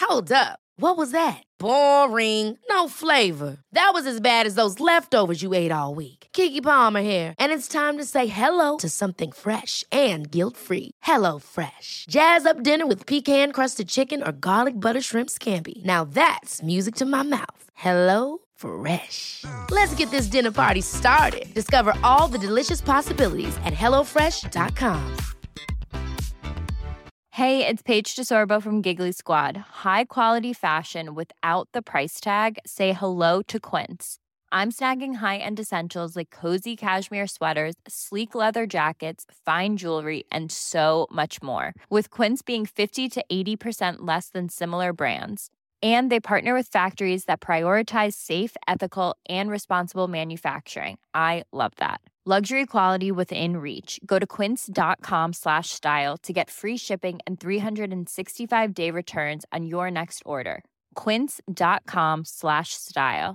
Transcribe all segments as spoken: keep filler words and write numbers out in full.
Hold up. What was that? Boring. No flavor. That was as bad as those leftovers you ate all week. Keke Palmer here, and it's time to say hello to something fresh and guilt-free. Hello Fresh. Jazz up dinner with pecan-crusted chicken or garlic butter shrimp scampi. Now that's music to my mouth. Hello Fresh. Let's get this dinner party started. Discover all the delicious possibilities at hello fresh dot com. Hey, it's Paige DeSorbo from Giggly Squad. High quality fashion without the price tag. Say hello to Quince. I'm snagging high-end essentials like cozy cashmere sweaters, sleek leather jackets, fine jewelry, and so much more. With Quince being fifty to eighty percent less than similar brands. And they partner with factories that prioritize safe, ethical, and responsible manufacturing. I love that. Luxury quality within reach. Go to quince.com slash style to get free shipping and three sixty-five day returns on your next order. Quince.com slash style.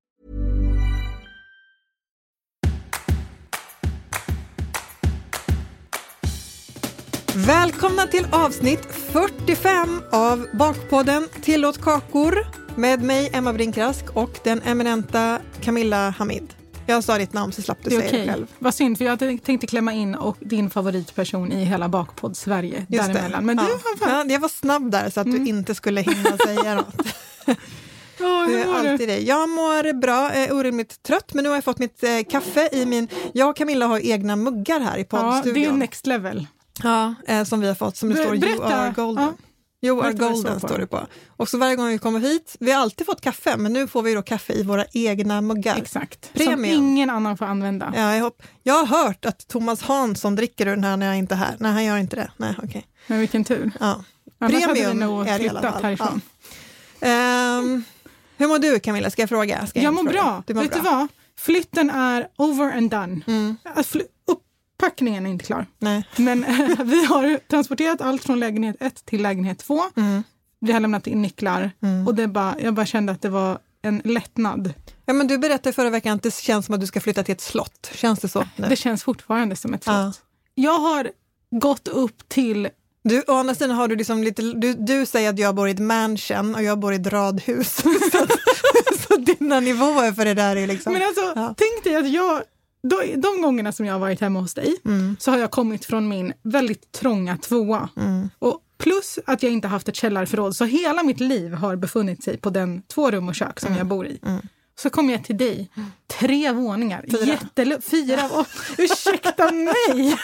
Välkomna till avsnitt fyrtiofem av Bakpodden Tillåt kakor med mig Emma Brinkrask och den eminenta Camilla Hamid. Jag sa ditt namn så slapp du säga okay. det själv. Vad synd, för jag tänkte klämma in och din favoritperson i hela Bakpodd Sverige Just däremellan. Det. Men ja. du har ja, jag var snabb där så att mm. du inte skulle hinna säga något. Oh, det är alltid det. Jag mår bra, är orimligt trött, men nu har jag fått mitt eh, kaffe i min... Jag och Camilla har egna muggar här i poddstudion. Ja, det är next level. Ja, eh, som vi har fått, som det Ber- står berätta. You are golden. Ja. You are golden står det på. Och så varje gång vi kommer hit, vi har alltid fått kaffe, men nu får vi då kaffe i våra egna muggar. Exakt, Premium. Som ingen annan får använda. Ja, jag, hopp- jag har hört att Thomas Hansson dricker den här när jag inte är här. Nej, han gör inte det. Nej, okej. Okay. Men vilken tur. Ja. Annars Premium hade vi är det i alla fall. Härifrån. Ja. Um, hur mår du, Camilla? Ska jag fråga? Ska jag jag mår fråga? bra. Du mår Vet bra. du vad? Flytten är over and done. Mm. Fly- Packningen är inte klar. Nej. Men äh, vi har transporterat allt från lägenhet ett till lägenhet två. Mm. Vi har lämnat in nycklar. Mm. Och det bara, jag bara kände att det var en lättnad. Ja, men du berättade förra veckan att det känns som att du ska flytta till ett slott. Känns det så? Nu? Det känns fortfarande som ett slott. Ja. Jag har gått upp till... Du, å andra sidan har du liksom lite... Du, du säger att jag bor i ett mansion och jag bor i ett radhus. så, så dina nivåer för det där är liksom... Men alltså, ja. tänk dig att jag... De, de gångerna som jag har varit hemma hos dig mm. så har jag kommit från min väldigt trånga tvåa. Mm. Och plus att jag inte haft ett källarförråd, så hela mitt liv har befunnit sig på den två rum och kök som mm. jag bor i. Mm. Så kom jag till dig. Tre våningar. Fyra. Jättelu- fyra. Oh, ursäkta mig!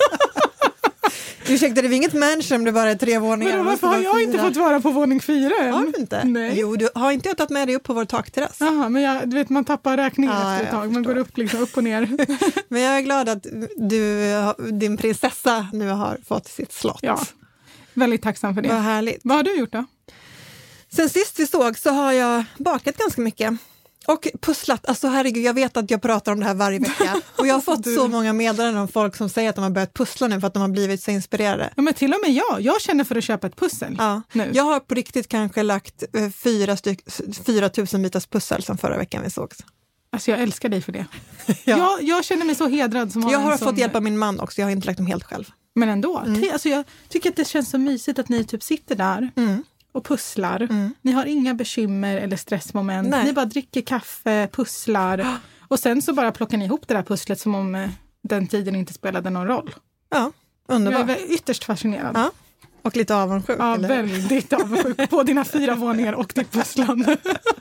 Ursäkta, det är inget mansion, det bara är tre våningar. Men då, varför har jag fyra. inte fått vara på våning fyra än? Har du inte? Nej. Jo, du har inte jag tagit med dig upp på vår takterrass. Jaha, men jag, du vet, man tappar räkningen ja, efter ett tag. Man förstår. går upp, liksom, upp och ner. Men jag är glad att du, din prinsessa nu har fått sitt slott. Ja, väldigt tacksam för det. Vad härligt. Vad har du gjort då? Sen sist vi såg så har jag bakat ganska mycket. Och pusslat, alltså herregud, jag vet att jag pratar om det här varje vecka. Och jag har fått så många meddelanden om folk som säger att de har börjat pussla nu för att de har blivit så inspirerade. Ja, men till och med jag. Jag känner för att köpa ett pussel ja. nu. Jag har på riktigt kanske lagt eh, fyra, styck, fyra tusen bitars pussel som förra veckan vi sågs. Alltså jag älskar dig för det. ja. jag, jag känner mig så hedrad. Som jag har en fått som... hjälp av min man också, jag har inte lagt dem helt själv. Men ändå, mm. T- alltså jag tycker att det känns så mysigt att ni typ sitter där. Mm. Och pusslar. Mm. Ni har inga bekymmer eller stressmoment. Nej. Ni bara dricker kaffe, pusslar. Och sen så bara plockar ni ihop det där pusslet som om eh, den tiden inte spelade någon roll. Ja, underbart. Jag är ytterst fascinerad. Ja. Och lite avundsjuk. Ja, eller? väldigt avundsjuk på dina fyra våningar och ditt pusslande.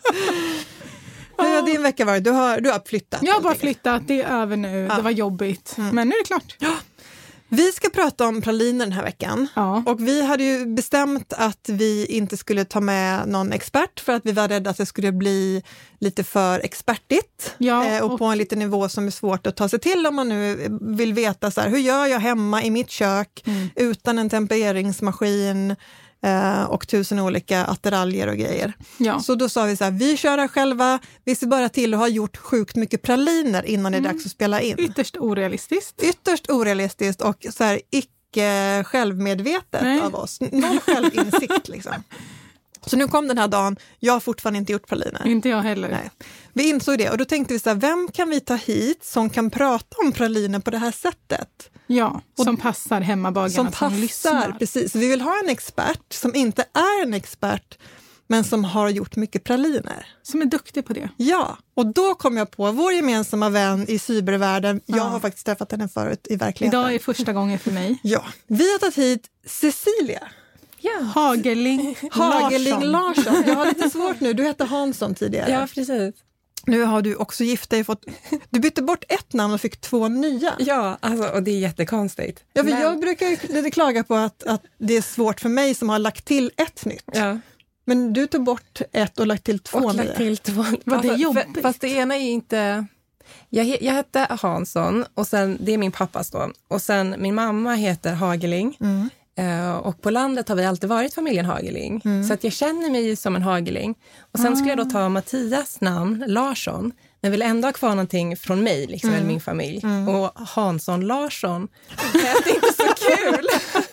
Hur har din vecka varit? Du har, du har flyttat. Jag har bara flyttat, det är över nu. Ja. Det var jobbigt. Mm. Men nu är det klart. Ja. Vi ska prata om praliner den här veckan. Ja. Och vi hade ju bestämt att vi inte skulle ta med någon expert för att vi var rädda att det skulle bli lite för expertigt. Ja, eh, och, och på en liten nivå som är svårt att ta sig till om man nu vill veta så här, hur gör jag hemma i mitt kök mm. utan en tempereringsmaskin eh, och tusen olika attiraljer och grejer. Ja. Så då sa vi så här, vi kör här själva, vi ser bara till att ha gjort sjukt mycket praliner innan det är Mm. dags att spela in. Ytterst orealistiskt. Ytterst orealistiskt och så här icke självmedvetet Nej. av oss. Noll självinsikt liksom. Så nu kom den här dagen, jag har fortfarande inte gjort praliner. Inte jag heller. Nej. Vi insåg det och då tänkte vi så här, vem kan vi ta hit som kan prata om praliner på det här sättet? Ja, Och som passar hemmabagarna Som som, passar, lyssnar. precis. Vi vill ha en expert som inte är en expert men som har gjort mycket praliner. Som är duktig på det. Ja, och då kom jag på vår gemensamma vän i cybervärlden. Jag Ja. har faktiskt träffat henne förut i verkligheten. Idag är första gången för mig. Ja, vi har tagit hit Cecilia Ja, Hageling Hageling Larsson. Larsson. Jag har lite svårt nu, du hette Hansson tidigare. ja precis. Nu har du också gift dig, fått, du bytte bort ett namn och fick två nya. Ja, alltså, och det är jättekonstigt. Ja, för Men- jag brukar ju lite klaga på att, att det är svårt för mig som har lagt till ett nytt. Ja. Men du tog bort ett och lagt till två Och nya. lagt till två. Var det Alltså, jobbigt? för- Fast det ena är inte... Jag, he- jag hette Hansson och sen, det är min pappas då. Och sen min mamma heter Hageling. Mm. Eh, och på landet har vi alltid varit familjen Hageling. Mm. Så att jag känner mig som en Hageling. Och sen skulle jag då ta Mattias namn, Larsson. Men vill ändå ha kvar någonting från mig, liksom, eller min familj. Och Hansson Larsson lät inte så kul.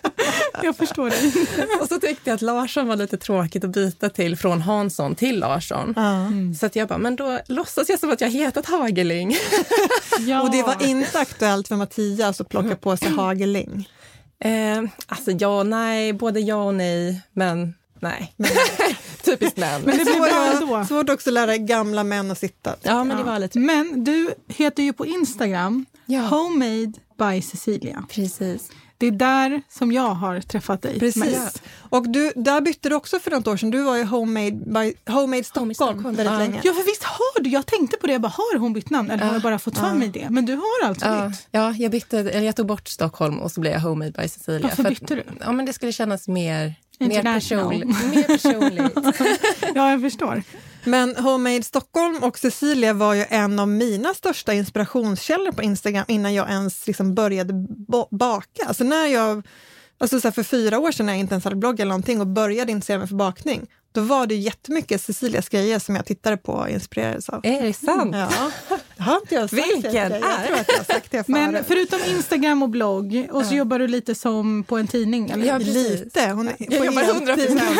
Jag förstår det. Och så tyckte jag att Larsson var lite tråkigt att byta till från Hansson till Larsson. Ja. Så att jag bara, men då låtsas jag som att jag hetat Hageling. Ja. Och det var inte aktuellt för Mattias att plocka på sig Hageling. Eh, alltså ja, nej, både ja och nej, men nej. Typiskt män. Men det blir Svårt, bra ändå. svårt också att lära gamla män att sitta. Ja, men det var lite... Men du heter ju på Instagram Ja. Homemade by Cecilia. Precis. Det är där som jag har träffat dig. Precis. mest. Och du, där bytte du också för något år sedan. Du var ju Homemade, by, Homemade Stockholm, Stockholm. väldigt Ja. länge. Ja, för visst har du. Jag tänkte på det. Jag bara, har hon bytt namn? Eller har jag bara fått för mig det? Men du har alltså Ja, bytt. ja jag, bytte, eller jag tog bort Stockholm och så blev jag Homemade by Cecilia. Varför För bytte att, du? Ja, men det skulle kännas mer, mer, International. personligt, mer personligt. Ja, jag förstår. Men Homemade Stockholm och Cecilia var ju en av mina största inspirationskällor på Instagram innan jag ens liksom började ba- baka. Alltså när jag, alltså så här för fyra år sedan när jag inte ens hade blogg eller någonting och började intressera mig för bakning, då var det jättemycket Cecilias grejer som jag tittade på och inspirerades av. Är det sant? Ja, det har inte jag sagt. Vilken det. Jag är? tror att jag har sagt det förut. Men förutom Instagram och blogg, och så jobbar du lite som på en tidning, eller? Ja, precis. Lite. Hon är, Jag jobbar hundra procent.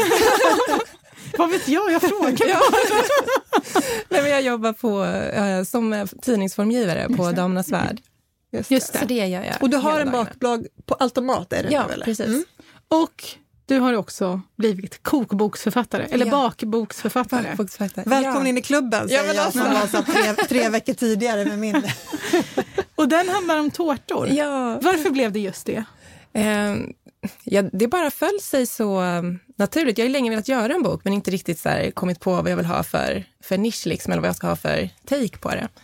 Vad vet jag? Jag frågar. Ja. Nej, men jag jobbar på, eh, som tidningsformgivare på Damernas Värld. Just Just det. Så det gör jag. Och du har hela en dagarna. bakblogg på Automat, är det Ja, nu, eller? precis. Mm. Och du har också blivit kokboksförfattare, eller Ja. bakboksförfattare. Bakboksförfattare. Välkommen Ja. in i klubben, säger Ja, men jag alltså. som var så här tre, tre veckor tidigare med min. Och den handlar om tårtor. Ja. Varför blev det just det? Eh, ja, det bara föll sig så um, naturligt. Jag har ju länge velat göra en bok men inte riktigt så här, kommit på vad jag vill ha för, för nisch liksom, eller vad jag ska ha för take på det.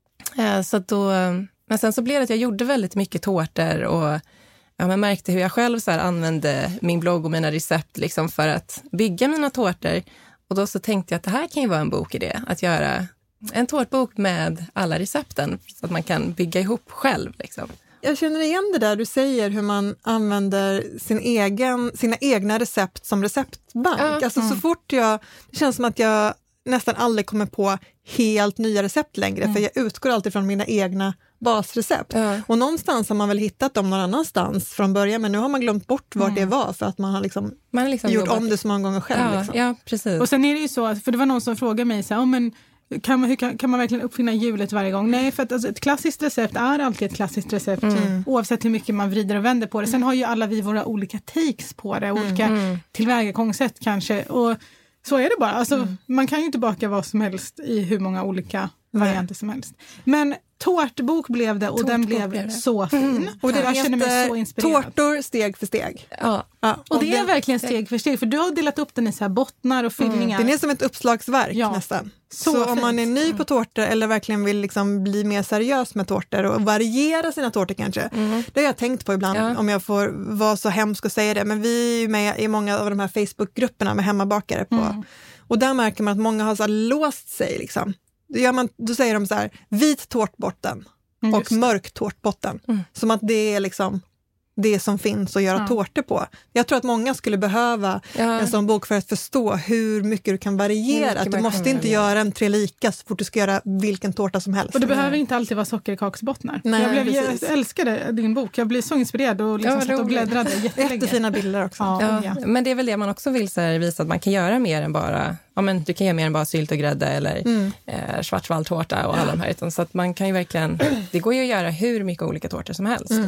Eh, så att då, um, men sen så blev det att jag gjorde väldigt mycket tårtor och ja, man märkte hur jag själv så här, använde min blogg och mina recept liksom, för att bygga mina tårtor. Och då så tänkte jag att det här kan ju vara en bokidé, att göra en tårtbok med alla recepten så att man kan bygga ihop själv liksom. Jag känner igen det där du säger, hur man använder sin egen, sina egna recept som receptbank. Ja. Alltså så fort jag, det känns som att jag nästan aldrig kommer på helt nya recept längre, Mm. för jag utgår alltid från mina egna basrecept. Ja. Och någonstans har man väl hittat dem någon annanstans från början, men nu har man glömt bort vart det var för att man har liksom Man har liksom gjort jobbat- om det så många gånger själv. Ja, liksom. ja, precis. Och sen är det ju så, för det var någon som frågade mig så här, oh, men kan man, hur kan, kan man verkligen uppfinna hjulet varje gång? Nej, för att alltså, ett klassiskt recept är alltid ett klassiskt recept, Mm. oavsett hur mycket man vrider och vänder på det. Sen har ju alla vi våra olika takes på det, olika Mm. tillvägagångssätt kanske. Och så är det bara. Alltså, Mm. man kan ju inte baka vad som helst i hur många olika varianter som helst. Men tårtbok blev det, och den Tårtbok blev, blev det. så fin. Och det jag känner mig så heter inspirerad. Tårtor steg för steg. Ja, Ja, Och det är den, verkligen steg för steg, för du har delat upp den i så här bottnar och fyllningar. den är som ett uppslagsverk Ja. nästan. Så Så, om man är fint. ny på tårtor eller verkligen vill liksom bli mer seriös med tårtor och variera sina tårtor kanske. Det har jag tänkt på ibland, Ja. om jag får vara så hemsk och säga det. Men vi är ju med i många av de här Facebookgrupperna med hemmabakare på. Mm. Och där märker man att många har så här låst sig. Liksom. Då, gör man, då säger de så här, vit tårtbotten Mm, och just det. mörk tårtbotten. Mm. Som att det är liksom det som finns att göra Ja. tårtor på. Jag tror att många skulle behöva ja. en sån bok för att förstå hur mycket du kan Hur variera. mycket Att du man måste kan inte variera. göra en tre lika så fort du ska göra vilken tårta som helst. Och det behöver inte alltid vara sockerkaksbottnar. Nej, jag, blev, jag precis. älskade din bok. Jag blev så inspirerad och liksom Ja, satt och roligt. bläddrade jättelänge. Jättefina bilder också. Ja, Ja, ja. men det är väl det man också vill så här, visa, att man kan göra mer än bara, ja men du kan göra mer än bara sylt och grädde eller Mm. eh, schwarzwaldtårta och alla de här, utan så att man kan ju verkligen, det går ju att göra hur mycket olika tårtor som helst. Mm.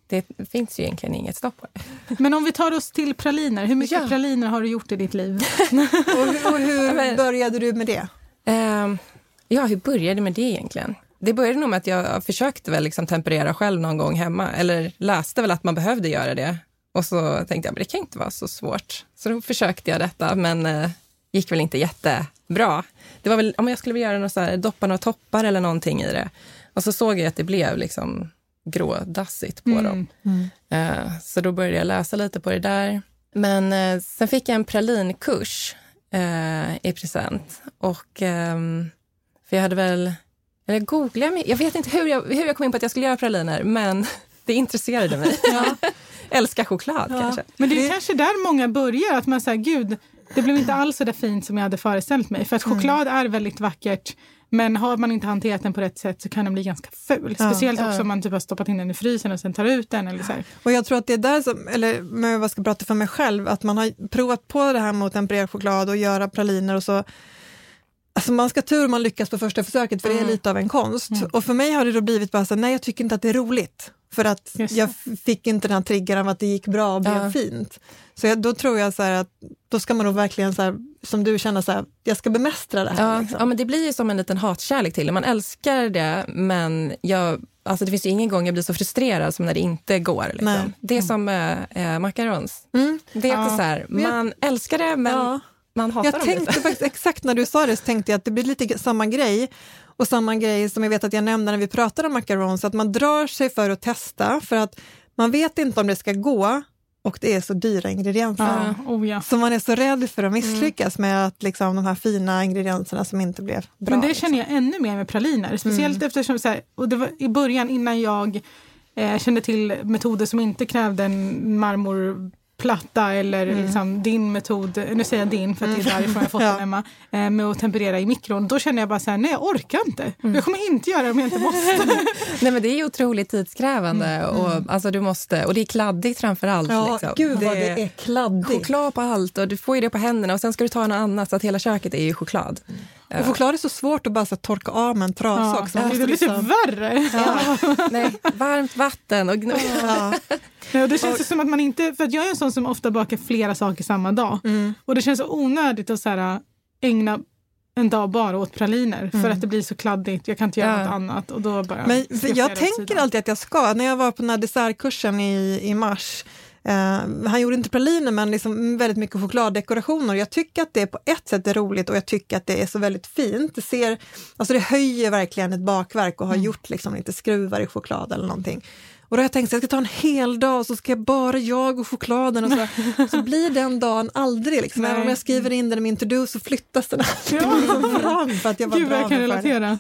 det finns ju egentligen inget stopp på det. Men om vi tar oss till praliner, hur mycket ja. praliner har du gjort i ditt liv? och, och hur började du med det? Uh, ja, hur började det med det egentligen? Det började nog med att jag försökte väl liksom temperera själv någon gång hemma. Eller läste väl att man behövde göra det. Och så tänkte jag, men det kan inte vara så svårt. Så då försökte jag detta, men uh, gick väl inte jättebra. Det var väl, om jag skulle göra något så här, doppa några toppar eller någonting i det. Och så såg jag att det blev liksom grådassigt på mm. dem. Mm. Uh, så då började jag läsa lite på det där. Men uh, sen fick jag en pralinkurs uh, i present. Och um, för jag hade väl, eller googlade mig, jag vet inte hur jag, hur jag kom in på att jag skulle göra praliner, men det intresserade mig. Ja. Älskar choklad ja. kanske. Men det är kanske där många börjar, att man säger, gud, det blev inte alls så där fint som jag hade föreställt mig. För att choklad mm. är väldigt vackert. Men har man inte hanterat den på rätt sätt så kan den bli ganska ful. Ja, Speciellt också ja. om man typ har stoppat in den i frysen och sen tar ut den. Eller så här. Och jag tror att det är där som, eller med vad jag ska prata för mig själv, att man har provat på det här mot tempererad choklad och göra praliner och så. Alltså man ska tur om man lyckas på första försöket, för mm. det är lite av en konst. Mm. Och för mig har det då blivit bara så, nej jag tycker inte att det är roligt. För att jag fick inte den här triggern av att det gick bra och blev ja. fint. Så jag, då tror jag så här att då ska man nog verkligen så här, som du känner så här, jag ska bemästra det här. Ja, liksom. ja, men det blir ju som en liten hatkärlek till det. Man älskar det, men jag, alltså det finns ju ingen gång jag blir så frustrerad som när det inte går. Liksom. Det är som äh, macarons. Mm. Det är ja. så här, man jag, älskar det, men ja. man hatar jag dem. Jag tänkte lite. faktiskt, exakt när du sa det så tänkte jag att det blir lite samma grej. Och samma grej som jag vet att jag nämnde när vi pratade om macarons, att man drar sig för att testa, för att man vet inte om det ska gå och det är så dyra ingredienser. Ja, oh ja. Så man är så rädd för att misslyckas mm. med att liksom, de här fina ingredienserna som inte blev bra. Men det liksom. känner jag ännu mer med praliner. Speciellt mm. eftersom, så här, och det var i början innan jag eh, kände till metoder som inte krävde en marmor platta eller mm. liksom din metod, nu säger jag din för att det är därifrån jag fått ja. den Emma, eh, med att temperera i mikron. Då känner jag bara så här, nej jag orkar inte. Mm. Jag kommer inte göra det om jag inte måste. Nej men det är ju otroligt tidskrävande mm. och, alltså, du måste, och det är kladdigt framförallt. Ja, liksom. gud vad det är kladdigt. Choklad på allt och du får ju det på händerna och sen ska du ta något annat så att hela köket är ju choklad. Mm. Och choklad är så svårt att bara så, torka av med en trasa ja, också. Det är lite liksom... värre. Ja. Nej, varmt vatten. Och ja. Ja, det känns och... som att man inte, för att jag är en sån som ofta bakar flera saker samma dag. Mm. Och det känns så onödigt att så här, ägna en dag bara åt praliner. Mm. För att det blir så kladdigt. Jag kan inte göra ja. något annat. Och då bara Men jag tänker alltid att jag ska. När jag var på den här dessertkursen i, i mars. Uh, han gjorde inte praliner men liksom väldigt mycket chokladdekorationer. Jag tycker att det på ett sätt är roligt och jag tycker att det är så väldigt fint. Det, ser, alltså det höjer verkligen ett bakverk och har mm. gjort liksom lite skruvar i choklad eller någonting. Och då har jag tänkt att jag ska ta en hel dag och så ska jag bara jag och chokladen och så, så blir den dagen aldrig liksom. Även om jag skriver in den i min to-do så flyttas den alltid ja. fram för att jag var Gud, bra jag kan relatera.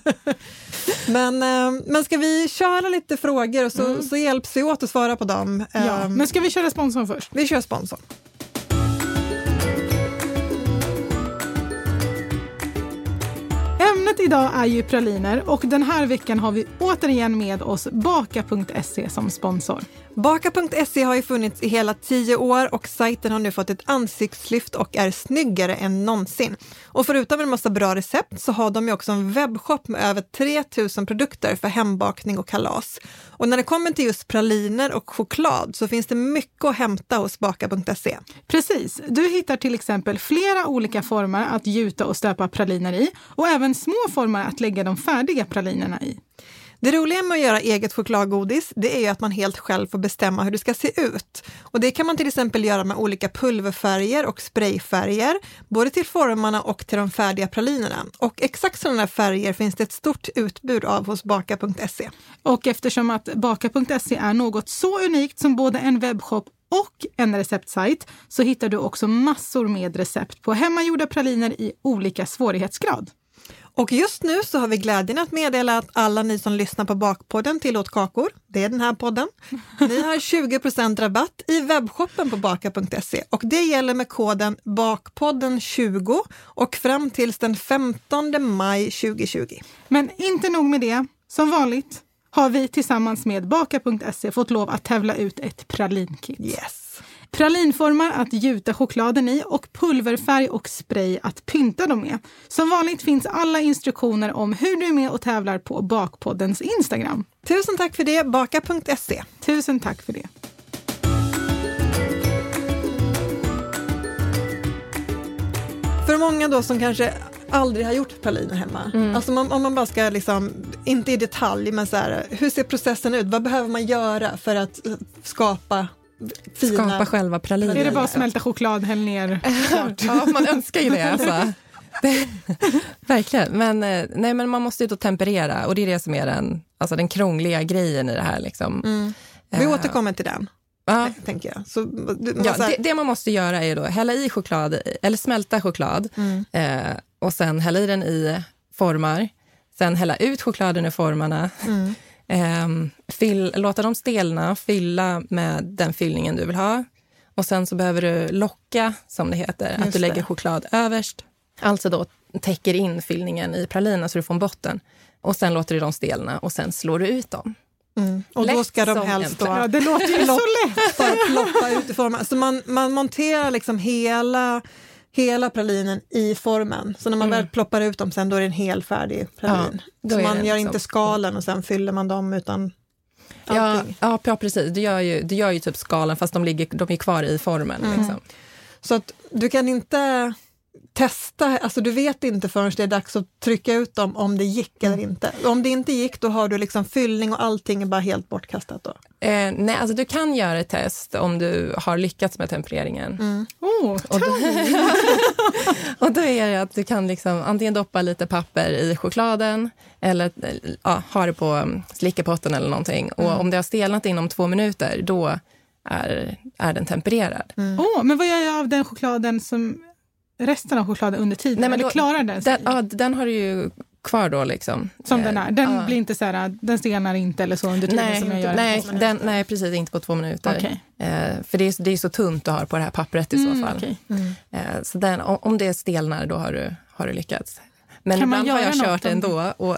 men, äh, men ska vi köra lite frågor och så, mm. så hjälps vi åt att svara på dem. Ja, um, men ska vi köra sponsorn först? Vi kör sponsorn. Ämnet idag är ju praliner och den här veckan har vi återigen med oss Baka punkt se som sponsor. Baka punkt se har ju funnits i hela tio år och sajten har nu fått ett ansiktslyft och är snyggare än någonsin. Och förutom en massa bra recept så har de ju också en webbshop med över tre tusen produkter för hembakning och kalas. Och när det kommer till just praliner och choklad så finns det mycket att hämta hos Baka punkt se. Precis. Du hittar till exempel flera olika former att gjuta och stöpa praliner i och även små former att lägga de färdiga pralinerna i. Det roliga med att göra eget chokladgodis, det är ju att man helt själv får bestämma hur det ska se ut. Och det kan man till exempel göra med olika pulverfärger och sprayfärger, både till formarna och till de färdiga pralinerna. Och exakt sådana färger finns det ett stort utbud av hos Baka punkt se. Och eftersom att Baka punkt se är något så unikt som både en webbshop och en receptsajt så hittar du också massor med recept på hemmagjorda praliner i olika svårighetsgrad. Och just nu så har vi glädjen att meddela att alla ni som lyssnar på Bakpodden tillåt kakor, det är den här podden, ni har tjugo procent rabatt i webbshoppen på Baka punkt se och det gäller med koden bakpodden tjugo och fram tills den femtonde maj tjugohundratjugo. Men inte nog med det, som vanligt har vi tillsammans med Baka punkt se fått lov att tävla ut ett pralinkit. Yes. pralinformar att gjuta chokladen i och pulverfärg och spray att pynta dem med. Som vanligt finns alla instruktioner om hur du är med och tävlar på Bakpoddens Instagram. Tusen tack för det, baka punkt se. Tusen tack för det. För många då som kanske aldrig har gjort praliner hemma. Mm. Alltså man, om man bara ska liksom, inte i detalj, men så här, hur ser processen ut? Vad behöver man göra för att skapa fina... Skapa själva praliner. Är det bara att smälta choklad, häll ner? Ja, man önskar ju det alltså. Det, verkligen. Men, nej, men man måste ju då temperera, och det är det som är den, alltså den krångliga grejen i det här. Liksom. Mm. Vi uh, återkommer till den. Ja. Tänker jag. Så, du, ja, det, det man måste göra är då hälla i choklad, eller smälta choklad, mm. eh, och sen hälla i den i formar, sen hälla ut chokladen i formarna, mm. eh, fyll, låta dem stelna, fylla med den fyllningen du vill ha, och sen så behöver du locka, som det heter, Just att du lägger det. choklad överst, alltså då täcker in fyllningen i pralinen så du får en botten, och sen låter du dem stelna och sen slår du ut dem. Mm. Och lätt då ska de helst då... Ja, det låter ju så lätt. Bara ploppa ut i formen. Så man, man monterar liksom hela, hela pralinen i formen. Så när man mm. väl ploppar ut dem sen, då är det en hel färdig pralin. Ja, så man gör inte så. skalen och sen fyller man dem utan allting. Ja, ja precis. Du gör, ju, du gör ju typ skalen fast de, ligger, de är kvar i formen. Mm. Liksom. Så att du kan inte... testa, alltså du vet inte förrän det är dags att trycka ut dem om det gick eller inte. Om det inte gick, då har du liksom fyllning och allting är bara helt bortkastat då. Eh, nej, alltså du kan göra ett test om du har lyckats med tempereringen. Mm. Oh, och, då, och då är det att du kan liksom antingen doppa lite papper i chokladen eller ja, ha det på slickepotten eller någonting. Mm. Och om det har stelnat inom två minuter, då är, är den tempererad. Mm. Oh, men vad gör jag av den chokladen som resten av chokladen under tiden? Nej, men då, klarar den sig? Den, ja, den har du ju kvar då liksom. Som den är. Den ja. blir inte så här, den stenar inte eller så under tiden nej, som jag gör. Nej, den, nej, precis, inte på två minuter. Okay. Eh, för det är, det är så tunt du har på det här pappret i mm, så fall. Okay. Mm. Eh, så den, om, om det stelnar, då har du, har du lyckats. Men kan ibland har jag kört ändå. Och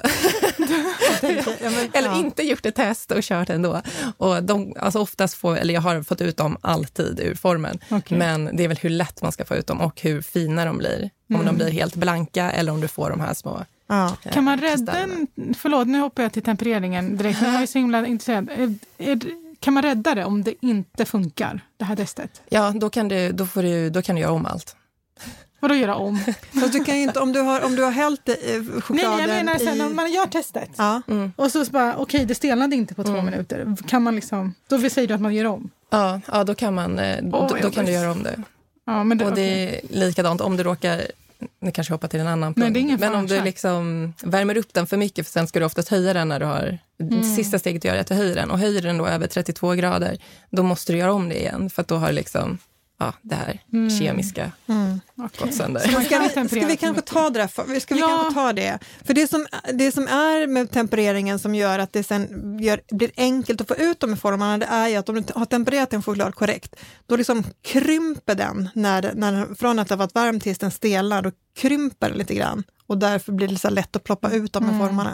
eller inte gjort ett test och kört ändå. Och de, alltså oftast får, eller jag har fått ut dem alltid ur formen. Okay. Men det är väl hur lätt man ska få ut dem och hur fina de blir. Om mm. de blir helt blanka eller om du får de här små... Ja. Eh, kan man rädda en... Förlåt, nu hoppar jag till tempereringen direkt. Jag är så himla intresserad. Är, är, kan man rädda det om det inte funkar, det här testet? Ja, då kan du, då får du, då kan du göra om allt. Vadå göra om? Fast du kan inte, om du har, om du har hällt i chokladen. Nej, jag menar sen i... om man gör testet. Ja. Mm. Och så bara, okej, okay, det stelnade inte på två mm. minuter. Kan man liksom, då vill säga att man gör om. Ja, ja då kan man, oh, då, då kan du göra om det. Ja, men det, och okay. det är likadant om du råkar, nu kanske hoppa till en annan punkt. Nej, men om du liksom värmer upp den för mycket, för sen ska du oftast höja den när du har, mm. det sista steget du gör är att du höjer den. Och höjer den då över trettiotvå grader, då måste du göra om det igen. För att då har liksom, ja, det här mm. kemiska mm. gått sönder. Så ska, vi, ska vi kanske ta det för, ska vi ja. kanske ta det? För det som, det som är med tempereringen som gör att det sen gör, blir enkelt att få ut de i formarna, det är ju att om du har tempererat en choklad korrekt, då liksom krymper den, när, när, från att det har varit varmt tills den stelnar, då krymper den lite grann. Och därför blir det så lätt att ploppa ut de i mm. formarna.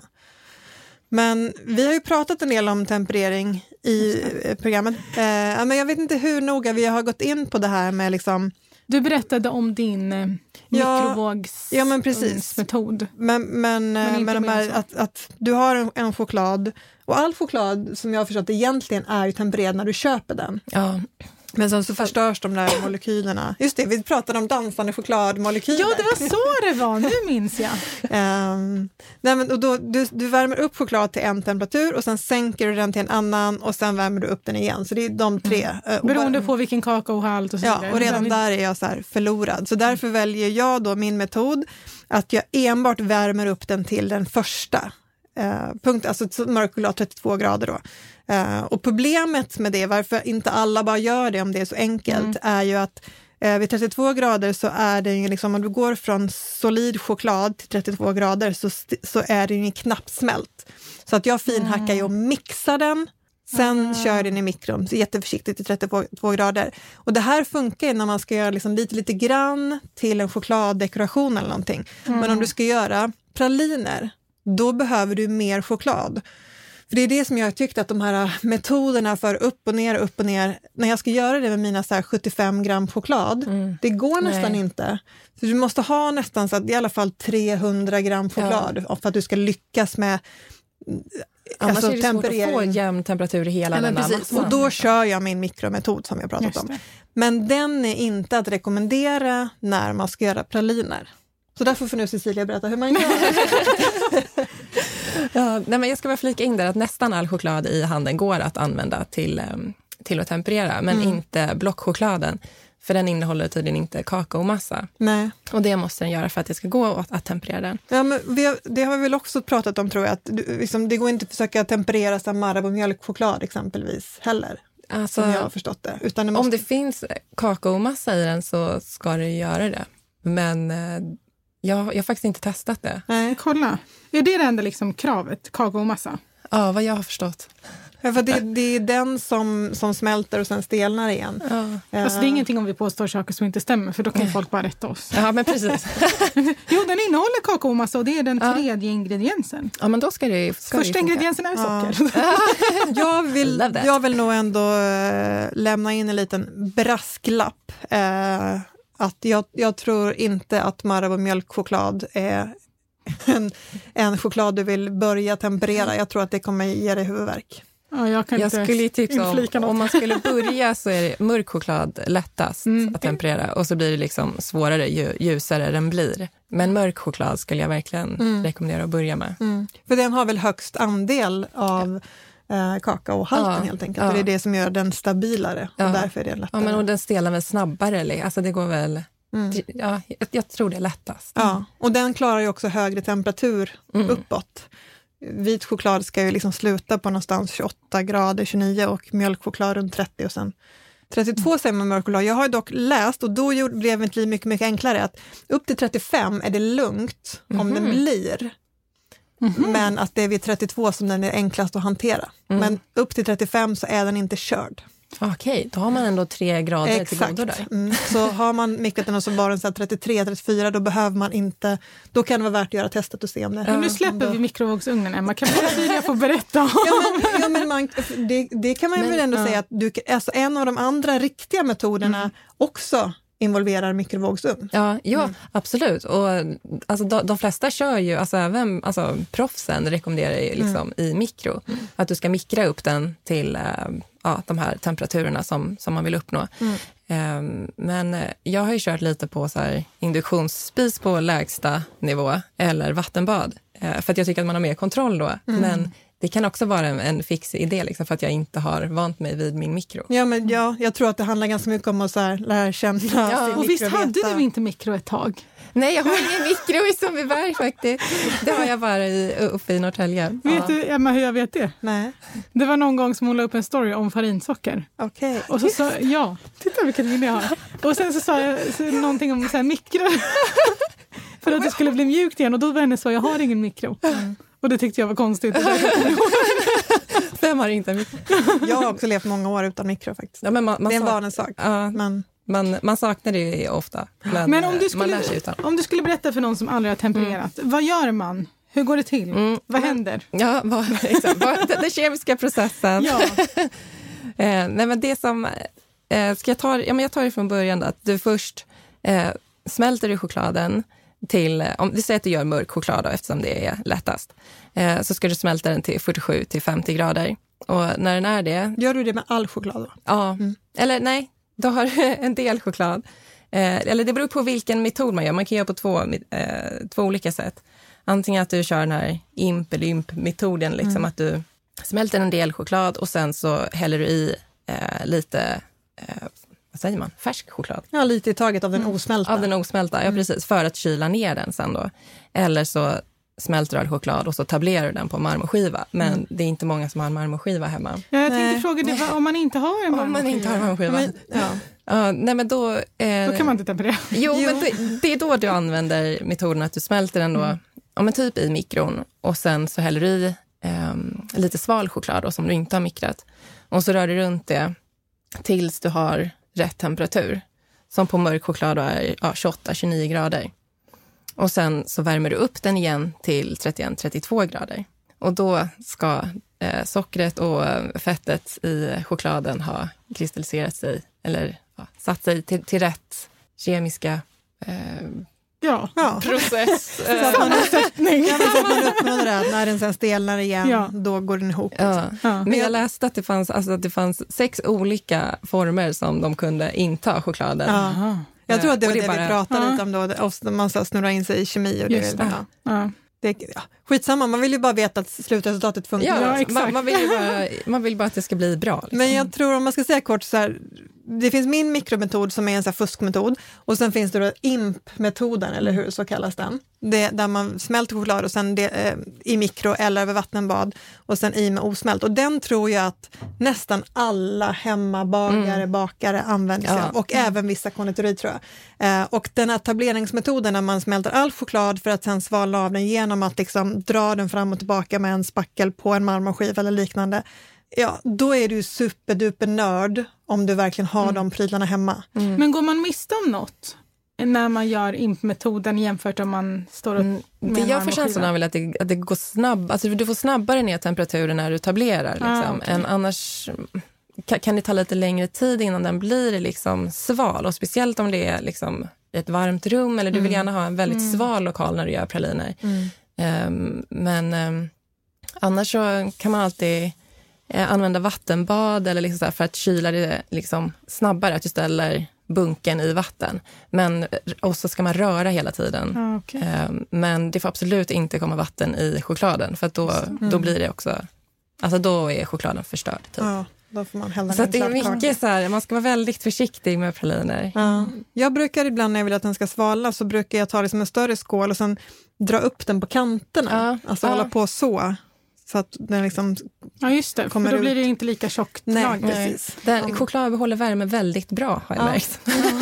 Men vi har ju pratat en del om temperering i programmet. Eh, men jag vet inte hur noga vi har gått in på det här med liksom... Du berättade om din eh, mikrovågsmetod. Ja, men precis. Metod. Men, men, men med de här, att, att du har en, en choklad, och all choklad som jag har förstått egentligen är ju tempererad när du köper den. Ja. Men sen så förstörs de där molekylerna. Just det, vi pratade om dansande chokladmolekyler. Ja, det var så det var, nu minns jag. um, nej, men, och då, du, du värmer upp choklad till en temperatur och sen sänker du den till en annan och sen värmer du upp den igen. Så det är de tre. Mm. Beroende på vilken kakaohalt och så vidare. Ja, och redan där är jag så här förlorad. Så därför väljer jag då min metod att jag enbart värmer upp den till den första. Uh, punkt, alltså mörkchoklad trettiotvå grader då. Uh, och problemet med det, varför inte alla bara gör det om det är så enkelt, mm. är ju att uh, vid trettiotvå grader så är det ju liksom, om du går från solid choklad till trettiotvå grader så, st- så är det ju knappt smält. Så att jag finhackar mm. ju och mixar den, sen mm. kör den i mikron, så jätteförsiktigt till trettiotvå grader. Och det här funkar ju när man ska göra liksom lite, lite grann till en chokladdekoration eller någonting. Mm. Men om du ska göra praliner, då behöver du mer choklad. För det är det som jag har tyckt att de här metoderna för upp och ner, upp och ner, när jag ska göra det med mina så här sjuttiofem gram choklad, mm. det går nästan Nej. inte. Så du måste ha nästan så att i alla fall trehundra gram choklad ja. för att du ska lyckas med Annars alltså, är det svårt att få jämn temperatur i hela ja, den där massan. Och då kör jag min mikrometod som jag pratat om. Men den är inte att rekommendera när man ska göra praliner. Så därför får nu Cecilia berätta hur man gör. ja, nej, men jag ska bara flika in där att nästan all choklad i handeln går att använda till, till att temperera. Men mm. inte blockchokladen. För den innehåller tydligen inte kakaomassa. Nej. Och det måste den göra för att det ska gå att, att temperera den. Ja, men vi har, det har vi väl också pratat om, tror jag. Att du, liksom, det går inte att försöka temperera samma på mjölkchoklad exempelvis heller. Alltså, som jag har förstått det. Utan det måste... Om det finns kakaomassa i den så ska det göra det. Men eh, jag, jag har faktiskt inte testat det. Nej. Kolla. Är det det enda liksom, kravet? Kakaomassa? Ja, vad jag har förstått. Ja, för det, det är den som, som smälter och sen stelnar igen. Ja. Alltså, det är ingenting om vi påstår saker som inte stämmer, för då kan folk bara rätta oss. Ja, men precis. Jo, den innehåller kakaomassa och det är den tredje ja. ingrediensen. Ja, men då ska det ska Första det ingrediensen är socker. Ja. jag, vill, jag vill nog ändå äh, lämna in en liten brasklapp. Äh, att jag, jag tror inte att Marabou mjölkchoklad är en, en choklad du vill börja temperera. Jag tror att det kommer ge dig huvudvärk. Ja, jag kan jag inte skulle tipsa om, om man skulle börja så är det mörk choklad lättast mm. att temperera och så blir det liksom svårare ju ljusare den blir. Men mörk choklad skulle jag verkligen mm. rekommendera att börja med. Mm. För den har väl högst andel av eh, kakaohalten ja. helt enkelt. Ja. Det är det som gör den stabilare och ja. därför är det lättare. Ja, men och den stelar väl snabbare. Alltså det går väl... Mm. Ja, jag, jag tror det är lättast. Ja, och den klarar ju också högre temperatur mm. uppåt. Vit choklad ska ju liksom sluta på någonstans tjugoåtta grader, tjugonio och mjölkchoklad runt trettio och sen trettiotvå mm. säger man mörk choklad. Jag har dock läst och då blev det mycket, mycket enklare att upp till trettiofem är det lugnt mm. om den blir. Mm. Men att det är vid trettiotvå som den är enklast att hantera. Mm. Men upp till trettiofem så är den inte körd. Okej, då har man ändå tre grader till godo där. Mm. Så har man mikrat den och så var den så trettiotre trettiofyra, då behöver man inte, då kan det vara värt att göra testet och se om det. Ja, nu släpper då... vi mikrovågsugnen, Emma. Kan jag få berätta om? Ja, men, ja, men man, det, det kan man men, väl ändå ja. säga att du, alltså en av de andra riktiga metoderna mm. också involverar mikrovågsugn. Ja, ja mm. absolut. Och alltså, de, de flesta kör ju, alltså även alltså, proffsen rekommenderar ju liksom, mm. i mikro mm. att du ska mikra upp den till äh, ja, de här temperaturerna som, som man vill uppnå. Mm. Um, men jag har ju kört lite på så här, induktionsspis på lägsta nivå eller vattenbad uh, för att jag tycker att man har mer kontroll då. Mm. Men det kan också vara en, en fix idé liksom, för att jag inte har vant mig vid min mikro. Ja, men ja, jag tror att det handlar ganska mycket om att så här, lära känna ja. sin och visst hade du inte mikro ett tag? Nej, jag har ingen mikro i Sundbyberg faktiskt. Det har jag bara i, uppe i Norrtälje. Vet ja. du, Emma, hur jag vet det? Nej. Det var någon gång som hon la upp en story om farinsocker. Okej. Okay. Och så sa ja, titta vilket minne jag har. Och sen så sa jag så, någonting om så här, mikro. För att det skulle bli mjukt igen. Och då var henne så, jag har ingen mikro. Mm. Och det tyckte jag var konstigt. Vem har inte en mikro? Jag har också levt många år utan mikro faktiskt. Ja, men man, man det är en sak- vanesak. Ja, men... man, man saknar det ju ofta. Men, men om, du skulle, om du skulle berätta för någon som aldrig har tempererat, mm. vad gör man? Hur går det till? Mm. Vad händer? Ja, vad, exakt, vad, den kemiska processen. Ja. eh, nej, men det som... Eh, ska jag, ta, ja, men jag tar det från början. Att du först eh, smälter du chokladen till... Om vi säger att du gör mörk choklad då, eftersom det är lättast. Eh, så ska du smälta den till fyrtiosju till femtio grader. Och när den är det... Gör du det med all choklad då? Ja, mm. eller nej. Då har du en del choklad. Eh, eller det beror på vilken metod man gör. Man kan göra på två, eh, två olika sätt. Antingen att du kör den här imp eller imp-metoden. Liksom, mm. Att du smälter en del choklad och sen så häller du i eh, lite, eh, vad säger man, färsk choklad. Ja, lite i taget av den mm. osmälta. Av den osmälta, ja mm. precis. För att kyla ner den sen då. Eller så smälter du all choklad och så tablerar du den på marmorskiva. Men mm. det är inte många som har en marmorskiva hemma. Ja, jag tänkte fråga dig, om man inte har en marmorskiva. Om man inte har en marmorskiva. Men, ja. Uh, nej, men då, eh, då kan man inte temperera. Jo, jo. Men det, det är då du använder metoden att du smälter den då, mm. ja, men typ i mikron. Och sen så häller du i eh, lite sval choklad då, som du inte har mikrat. Och så rör du runt det tills du har rätt temperatur. Som på mörk choklad är ja, tjugoåtta till tjugonio grader. Och sen så värmer du upp den igen till trettioett till trettiotvå grader. Och då ska eh, sockret och fettet i chokladen har kristalliserat sig eller ja, satt sig till, till rätt kemiska eh, ja. Ja. process. Sammansättning. Ja, men så att man uppnår det att när den sen stelnar igen, Ja. då går den ihop. Ja. Liksom. Ja. Men jag läste att det, fanns, alltså att det fanns sex olika former som de kunde inta chokladen. Ja. Jag tror att det var Och det, det vi bara- pratade Ja. lite om då, och man så snurrar in sig i kemi. Och det, Just det. ja. Ja. Det, ja. Skitsamma, man vill ju bara veta att slutresultatet funkar. Ja, Ja, man, exakt. man, vill ju bara, man vill bara att det ska bli bra. Liksom. Men jag tror, om man ska säga kort så här, det finns min mikrometod som är en så här fuskmetod och sen finns det då I M P-metoden, eller hur så kallas den. Det, där man smälter choklad och sen det, eh, i mikro eller över vattenbad och sen i med osmält. Och den tror jag att nästan alla hemmabagare, Mm. bakare använder sig Ja. av. Och även vissa konditori tror jag. Eh, och den här tableringsmetoden när man smälter all choklad för att sen svalna av den genom att liksom dra den fram och tillbaka med en spackel på en marmorskiva eller liknande. Ja, då är du superduper nörd om du verkligen har de prylarna hemma. Men går man miste om något när man gör I M P-metoden jämfört om man står upp Mm, med det en jag får känslan marmorskiva? av är att det, att det går snabb, alltså du får snabbare ner temperaturen när du tablerar. Liksom, Ah, okej. än annars kan, kan det ta lite längre tid innan den blir liksom sval. Och speciellt om det är liksom ett varmt rum eller du vill gärna ha en väldigt Mm. sval lokal när du gör praliner. Um, men um, annars så kan man alltid eh, använda vattenbad eller liksom så här för att kyla det liksom snabbare, att du ställer bunken i vatten. Men, och så ska man röra hela tiden. Ja, okej. Eh, Men det får absolut inte komma vatten i chokladen för att då, då blir det också, alltså då är chokladen förstörd. Typ. Ja, då får man hälla Så den att det är klart klart. mycket så här, man ska vara väldigt försiktig med praliner. Ja. Jag brukar ibland när jag vill att den ska svalna så brukar jag ta det som en större skål och sen dra upp den på kanterna. Ja, Alltså ja. hålla på så. Så att den liksom... Ja, just det. För Kommer då blir ut. det inte lika tjockt Nej, lager. precis. Den, choklad behåller värme väldigt bra, har jag Ja. märkt.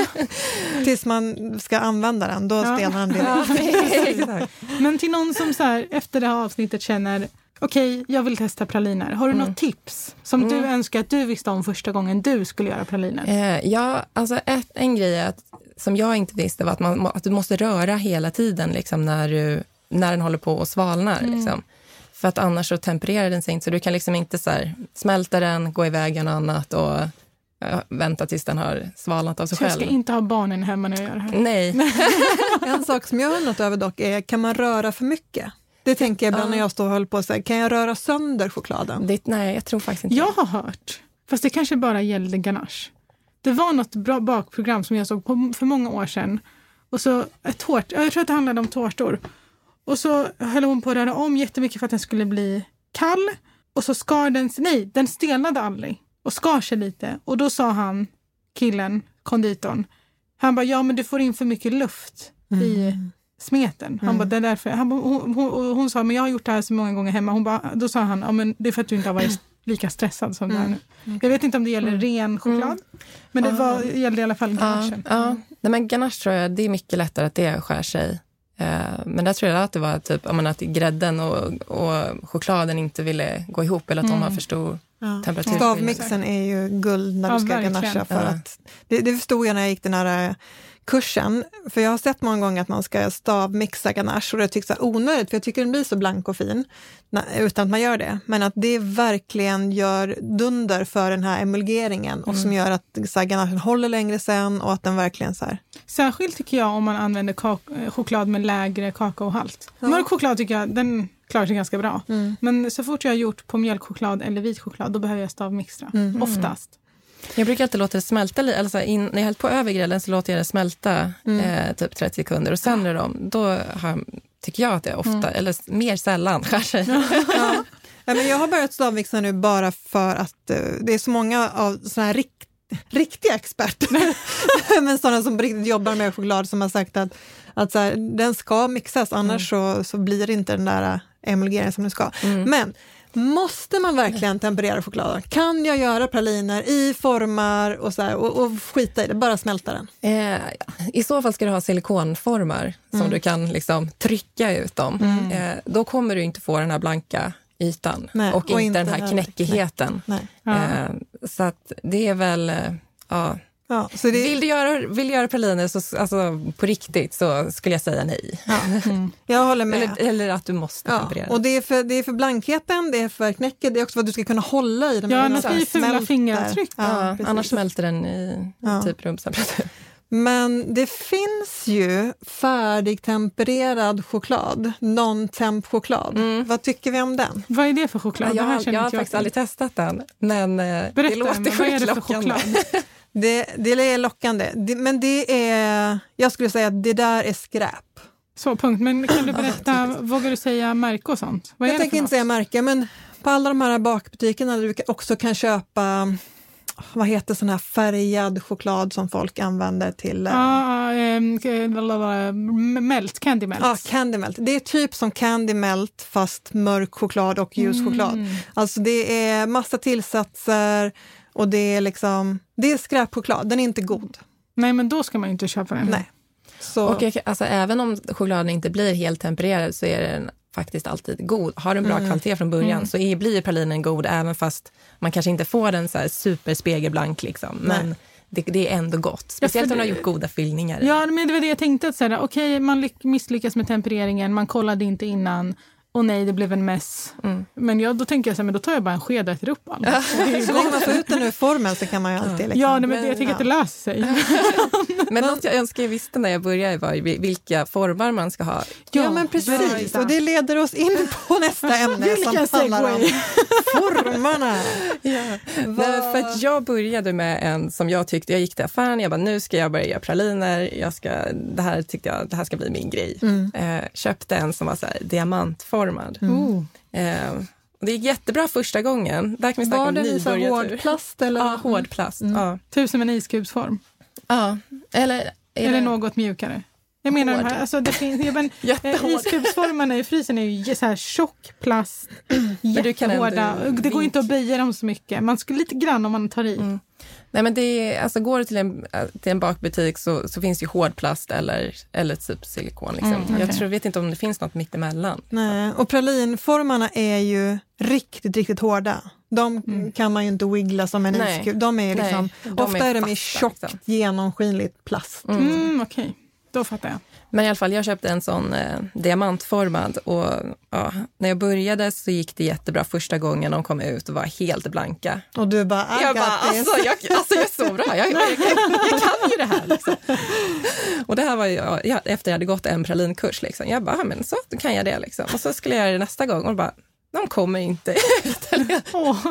Tills man ska använda den, då Ja. stelnar den direkt. Exakt. Men till någon som så här, efter det här avsnittet känner okej, jag vill testa praliner. Har du något tips som du önskar att du visste om första gången du skulle göra praliner? Eh, ja, alltså ett, en grej att, som jag inte visste var att, man, må- att du måste röra hela tiden liksom, när, du, när den håller på och svalnar. Liksom. För att annars så tempererar den sig inte. Så du kan liksom inte så här, smälta den, gå iväg en annat och ja, vänta tills den har svalnat av sig Så jag själv. ska inte ha barnen hemma när jag gör det här. Nej. En sak som jag har undrat över dock är, kan man röra för mycket? Det tänker jag ibland när jag står och håller på så här, kan jag röra sönder chokladen? Det, nej, jag tror faktiskt inte Jag har hört, fast det kanske bara gällde ganache. Det var något bra bakprogram som jag såg på för många år sedan. Och så ett tårt, jag tror att det handlade om tårtor. Och så höll hon på att röra om jättemycket för att den skulle bli kall. Och så skar den, nej, den stelnade aldrig. Och skar sig lite. Och då sa han, killen, konditorn, han bara, ja men du får in för mycket luft i smeten. Han bara, det är därför. Han bara, hon, hon, hon sa, men jag har gjort det här så många gånger hemma. Hon bara, då sa han, ja men det är för att du inte har varit lika stressad som du är nu. Jag vet inte om det gäller ren choklad. Men det var, gällde i alla fall Ja, ganachen. ja. Nej, men ganache tror jag, det är mycket lättare att det skär sig. Eh, men där tror jag att det var typ, jag menar, att grädden och, och chokladen inte ville gå ihop eller att de har för stor Ja. temperatur. Stavmixen är ju guld när Ja, du ska verkligen. ganacha. För Ja. att, det, det förstod jag när jag gick den här eh, kursen. För jag har sett många gånger att man ska stavmixa ganache och det tycks så onödigt för jag tycker den blir så blank och fin när, utan att man gör det. Men att det verkligen gör dunder för den här emulgeringen och som gör att så här, ganachen håller längre sen och att den verkligen så här... Särskilt tycker jag om man använder kak- choklad med lägre kakaohalt. Mörk choklad tycker jag, den klarar sig ganska bra. Men så fort jag har gjort på mjölkchoklad eller vit choklad, då behöver jag stavmixtra. Oftast. Jag brukar alltid låta det smälta lite. Alltså in, när jag höll på över grillen så låter jag det smälta eh, typ trettio sekunder. Och sen är de, då har, tycker jag att det ofta, eller mer sällan, skär sig. Ja. Ja, men jag har börjat stavmixa nu bara för att eh, det är så många av såna här rikt, riktiga experter, men sådana som riktigt jobbar med choklad som har sagt att, att så här, den ska mixas, annars så, så blir det inte den där emulgeringen som den ska. Men måste man verkligen temperera chokladen? Kan jag göra praliner i formar och, så här, och, och skita i det, bara smälta den? Eh, I så fall ska du ha silikonformar som du kan liksom trycka ut dem. Eh, då kommer du inte få den här blanka ytan. Nej, och, och inte inte den här heller- knäckigheten. Nej. Eh, så att det är väl, eh, ja, Ja, så det... Vill du göra, vill du göra praliner så, alltså, på riktigt så skulle jag säga nej. Ja. Mm. Jag håller med. Eller, eller att du måste ja. temperera. Och det är, för, det är för blankheten, det är för knäcket, det är också för att du ska kunna hålla i dem. Ja, annars blir fula fingeravtryck. Ja, ja, annars smälter den i ja. typ rumstemperatur. Men det finns ju färdigtempererad choklad, non-temp-choklad. Mm. Vad tycker vi om den? Vad är det för choklad? Ja, jag, det här har, jag har faktiskt aldrig testat den, men Berätta, det låter men vad är det för choklad? det, det är lockande, det, men det är, jag skulle säga att det där är skräp. Så, punkt. Men kan du berätta, vågar du säga märke och sånt? Vad är jag det tänker inte säga märke, men på alla de här bakbutikerna där du också kan köpa... Vad heter sån här färgad choklad som folk använder till... Ah, eh, melt, candy melt. Ja, candy melt. Det är typ som candy melt fast mörk choklad och ljus choklad. Mm. Alltså det är massa tillsatser och det är liksom... Det är skräpchoklad, den är inte god. Nej, men då ska man ju inte köpa den. Nej. Så... Och jag, alltså, även om chokladen inte blir helt tempererad så är den faktiskt alltid god. Har en bra mm. kvalitet från början mm. så är, blir pralinen god även fast man kanske inte får den så här superspegelblank liksom. Men det, det är ändå gott. Speciellt om man har gjort goda fyllningar. Ja, men det var det jag tänkte. Att okej, okay, man lyck- misslyckas med tempereringen. Man kollade inte innan. Och nej, det blev en mess. Mm. Men jag, då tänker jag så här, men då tar jag bara en sked och äter upp allt. Ja. Så länge man får ut den ur formen så kan man ju alltid... Liksom. Ja, nej, men det, jag tycker ja. att det löser sig. Men något jag önskar jag visste när jag började var vilka formar man ska ha. Ja, ja men precis. Bra. Och det leder oss in på nästa ämne som handlar om formarna. Ja. Nej, för att jag började med en som jag tyckte, jag gick till affären, jag bara, nu ska jag börja göra praliner. Jag ska, det här tyckte jag, det här ska bli min grej. Mm. Eh, köpte en som var så här diamantform. Mm. Eh, och det gick jättebra första gången. Där kan vi snacka var om det hårdplast? Eller? Ja, hårdplast. Mm. Ja. Typ som en iskubsform. Ja, eller... Eller något mjukare. Jag menar, här, alltså det finns, men, iskubsformarna i frysen är ju så här tjock plast, jättehårda. Det går inte att böja dem så mycket. Man skulle lite grann om man tar i. Mm. Nej, men det är, alltså går du till en, till en bakbutik så, så finns det ju hårdplast eller, eller typ silikon. Liksom. Mm, okay. Jag tror, vet inte om det finns något mitt emellan. Nej, och pralinformarna är ju riktigt, riktigt hårda. De mm. kan man ju inte wiggla som en iskub. De är liksom, de ofta är, är de i tjockt, liksom. Genomskinligt plast. Mm. Mm, okej. Okay. Då fattar jag. Men i alla fall, jag köpte en sån eh, diamantformad och ja, när jag började så gick det jättebra första gången de kom ut och var helt blanka. Och du bara, jag bara, alltså jag, alltså jag är så bra, jag, jag, jag, kan, jag kan ju det här liksom. Och det här var ju, ja, efter jag hade gått en pralinkurs liksom. Jag bara, men så kan jag det liksom. Och så skulle jag göra det nästa gång och bara, de kommer inte ut. oh.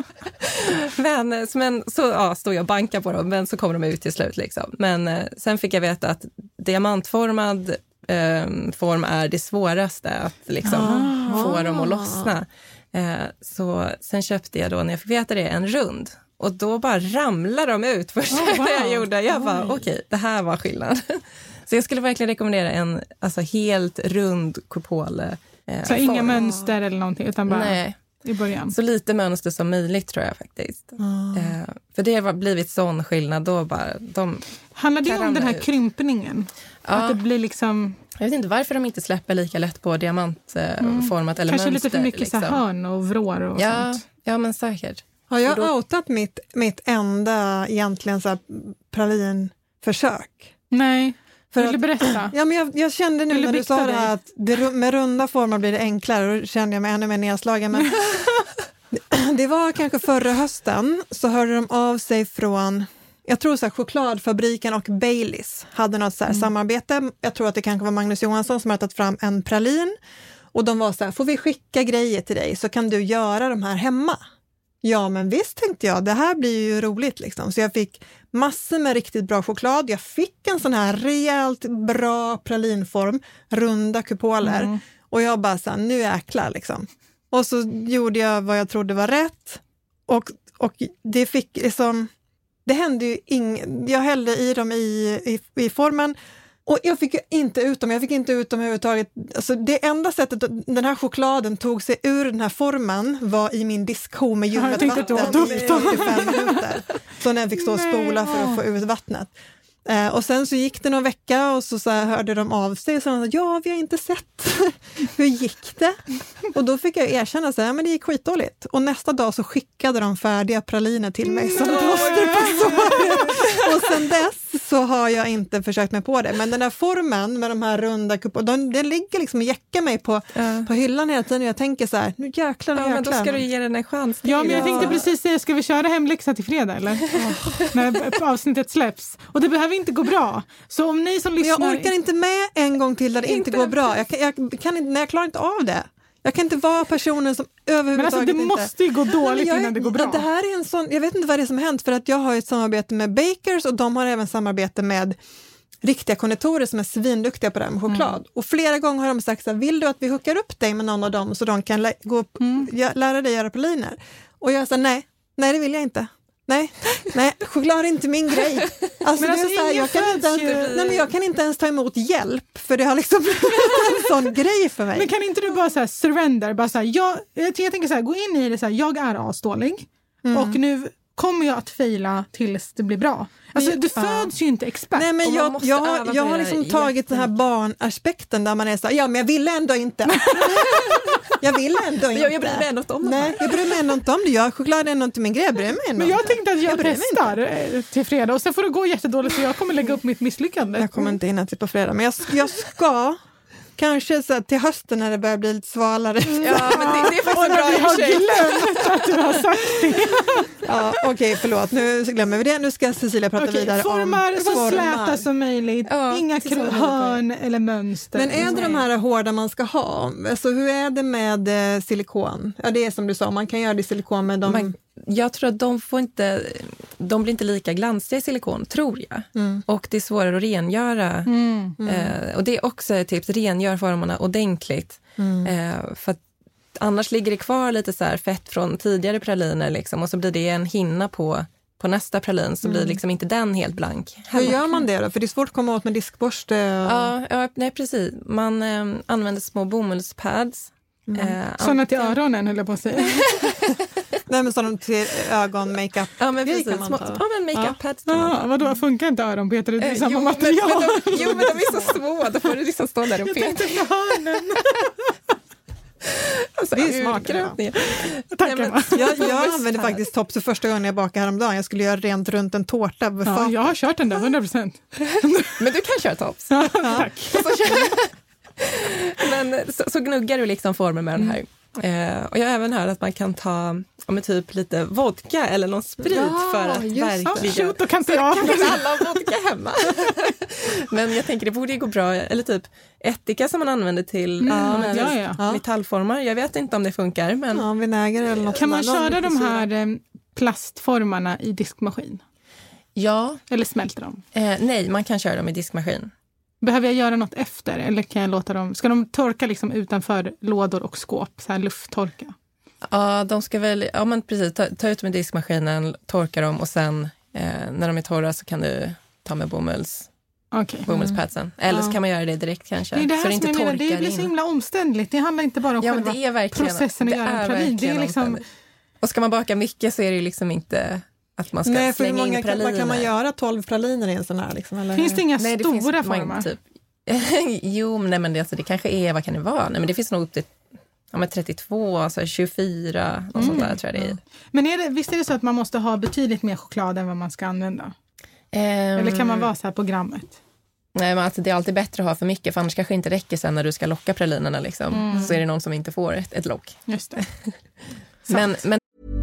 Men, men så ja, stod jag och bankade på dem, men så kommer de ut till slut. Liksom. Men eh, sen fick jag veta att diamantformad eh, form är det svåraste att liksom, ah. få dem att lossna. Eh, så sen köpte jag då, när jag fick veta det, en rund. Och då bara ramlade de ut första oh, wow. jag gjorde. Jag bara, okej, okay, det här var skillnad. Så jag skulle verkligen rekommendera en alltså, helt rund kupole. Eh, så form. Inga mönster eller någonting, utan bara Nej. i början. Så lite mönster som möjligt tror jag faktiskt. Mm. Eh, för det har blivit sån skillnad då bara. De Handlar det om den här ut. krympningen? Ja. Att det blir liksom... Jag vet inte varför de inte släpper lika lätt på diamantformat eh, mm. eller Kanske mönster. Kanske lite för mycket liksom. Så hörn och vrår och ja, sånt. Ja, men säkert. Har jag då... outat mitt, mitt enda egentligen så här pralinförsök? Nej. För Vill du berätta? Att, ja, men jag, jag kände nu när du sa det här att det, med runda former blir det enklare, då kände jag mig ännu mer nedslagen. Men det, det var kanske förra hösten så hörde de av sig från, jag tror så här, chokladfabriken och Baileys hade något så här mm. samarbete. Jag tror att det kanske var Magnus Johansson som hade tagit fram en pralin. Och de var så här, får vi skicka grejer till dig så kan du göra de här hemma? Ja, men visst tänkte jag, det här blir ju roligt liksom. Så jag fick massor med riktigt bra choklad. Jag fick en sån här rejält bra pralinform, runda kupoler. Mm. Och jag bara så här, nu jäklar liksom. Och så gjorde jag vad jag trodde var rätt. Och, och det fick liksom, det hände ju inget. Jag hällde i dem i, i, i formen. Och jag fick inte ut dem, jag fick inte ut dem överhuvudtaget. Alltså det enda sättet att den här chokladen tog sig ur den här formen var i min diskho med ljummet vatten i fyrtiofem minuter. Så när jag fick stå och spola för att få ut vattnet. Eh, och sen så gick det någon vecka och så, så här, hörde de av sig och sa ja, vi har inte sett. Hur gick det? Och då fick jag erkänna så här, men det gick skitdåligt. Och nästa dag så skickade de färdiga praliner till mig som plåster på såret. Och sen dess så har jag inte försökt mig på det. Men den där formen med de här runda kupporna, den, den ligger liksom och jäckar mig på, ja. på hyllan hela tiden. Och jag tänker så här, nu jäklar, nu ja, jäklar. Men då ska du ge den en chans. Ja, men jag ja. tänkte precis säga, ska vi köra hemläxa till fredag eller? Oh. När avsnittet släpps. Och det behöver inte gå bra. Så om ni som lyssnar... Jag orkar inte med en gång till där det inte, inte går bra. Jag, kan, jag, kan inte, nej, jag klarar inte av det. Jag kan inte vara personen som överhuvudtaget Men alltså det inte... måste ju gå dåligt jag, innan det går bra. Det här är en sån, jag vet inte vad det är som har hänt, för att jag har ett samarbete med bakers och de har även samarbete med riktiga konditorer som är svinduktiga på det här med choklad. Mm. Och flera gånger har de sagt så här, vill du att vi hookar upp dig med någon av dem så de kan lä- gå upp, mm. lära dig göra praliner? Och jag sa nej, nej det vill jag inte. Nej, nej, choklad är inte min grej. Alltså, men alltså, det är så här, jag, kan inte ens, nej, men jag kan inte ens ta emot hjälp, för det har liksom blivit en sån grej för mig. Men kan inte du bara så här surrender, bara så här, jag, jag tänker så här, gå in i det så här, jag är asdålig mm. och nu kommer jag att fejla tills det blir bra. Alltså men, du ja. föds ju inte expert. Nej, men jag, jag, jag har liksom tagit den här barnaspekten där man är så här, ja men jag ville ändå inte. Jag vill ändå inte. Jag, jag bryr mig ändå inte om det. Nej, jag bryr mig ändå inte om det. Jag choklad är ändå inte min grej. Jag bryr mig ändå Men jag inte. tänkte att jag, jag testar till fredag och sen får det gå jättedåligt så jag kommer lägga upp mitt misslyckande. Jag kommer inte hinna till på fredag. Men jag, jag ska kanske så till hösten när det börjar bli lite svalare. Ja, men det, det är faktiskt och när bra vi har glömt att du har sagt det. Ja, okej, okay, förlåt. Nu glömmer vi det. Nu ska Cecilia prata okay, vidare formar, om så formar. Så släta som möjligt. Ja, inga hörn eller mönster. Men är det de här hårda man ska ha? Alltså, hur är det med eh, silikon? Ja, det är som du sa, man kan göra det i silikon med dem. Man, jag tror att de får inte, de blir inte lika glansiga i silikon, tror jag. Mm. Och det är svårare att rengöra. Mm. Mm. Eh, och det är också ett tips, rengör formarna ordentligt. Mm. Eh, för att annars ligger det kvar lite så här fett från tidigare praliner liksom, och så blir det en hinna på, på nästa pralin, så mm. blir liksom inte den helt blank. Hur gör man det då? För det är svårt att komma åt med diskborste. Och... Ja, ja, nej precis. Man eh, använder små bomullspads. Mm. Eh, Sådana till öronen, höll jag på att säga. Nej, men sådana till ögon, makeup. Ja, men precis. Små, ja, men makeup-pads. Ja, ja, vadå, funkar inte öron, Peter? Det är eh, samma jo, material. Men, men de, jo, men de är så små. Då får du liksom stå där och peta. Jag tänkte på hörnen. Alltså, det är smart. Ja. Tack, Nej, jag jag använde faktiskt tops för första gången jag bakade häromdagen. Jag skulle göra rent runt en tårta. Ja, jag har kört den där, hundra procent. Men du kan köra tops. Ja, tack. Men så, så gnuggar du liksom formen med mm. den här. Eh, och jag har även hört att man kan ta om typ lite vodka eller någon sprit ja, för att verkligen... Shoot, då kan inte jag. Kan alla ha vodka hemma. Men jag tänker det borde ju gå bra. Eller typ ättika som man använder till mm, ja, ja. metallformar. Jag vet inte om det funkar. Men... Ja, vinäger eller något. Kan man köra de här eh, plastformarna i diskmaskin? Ja. Eller smälter de? Eh, nej, man kan köra dem i diskmaskin. Behöver jag göra något efter? Eller kan jag låta dem... Ska de torka liksom utanför lådor och skåp? Så här lufttorka? Ja, de ska väl... Ja, men precis. Ta, ta ut med diskmaskinen, torka dem och sen eh, när de är torra så kan du ta med bomulls... Okay. bomullspadsen. Eller ja. så kan man göra det direkt kanske. Det, det, så det inte torkar det blir så himla omständligt. Det handlar inte bara om ja, själva det är verkligen, processen att göra en pralin. Det är liksom... Och ska man baka mycket så är det ju liksom inte... Att man ska Nej, för slänga många in praliner. Kan, kan man göra tolv praliner i en sån här? Liksom, eller? Finns det inga nej, stora det formar? Typ. jo, nej, men det, alltså, det kanske är, vad kan det vara? Nej, men det finns nog upp till ja, men trettiotvå, alltså tjugofyra och mm. sånt där tror jag det är. Mm. Men är det, visst är det så att man måste ha betydligt mer choklad än vad man ska använda? Um, eller kan man vara så här på grammet? Nej, men alltså, det är alltid bättre att ha för mycket, för annars kanske inte räcker sen när du ska locka pralinerna liksom. Mm. Så är det någon som inte får ett, ett lock. Just det. men, men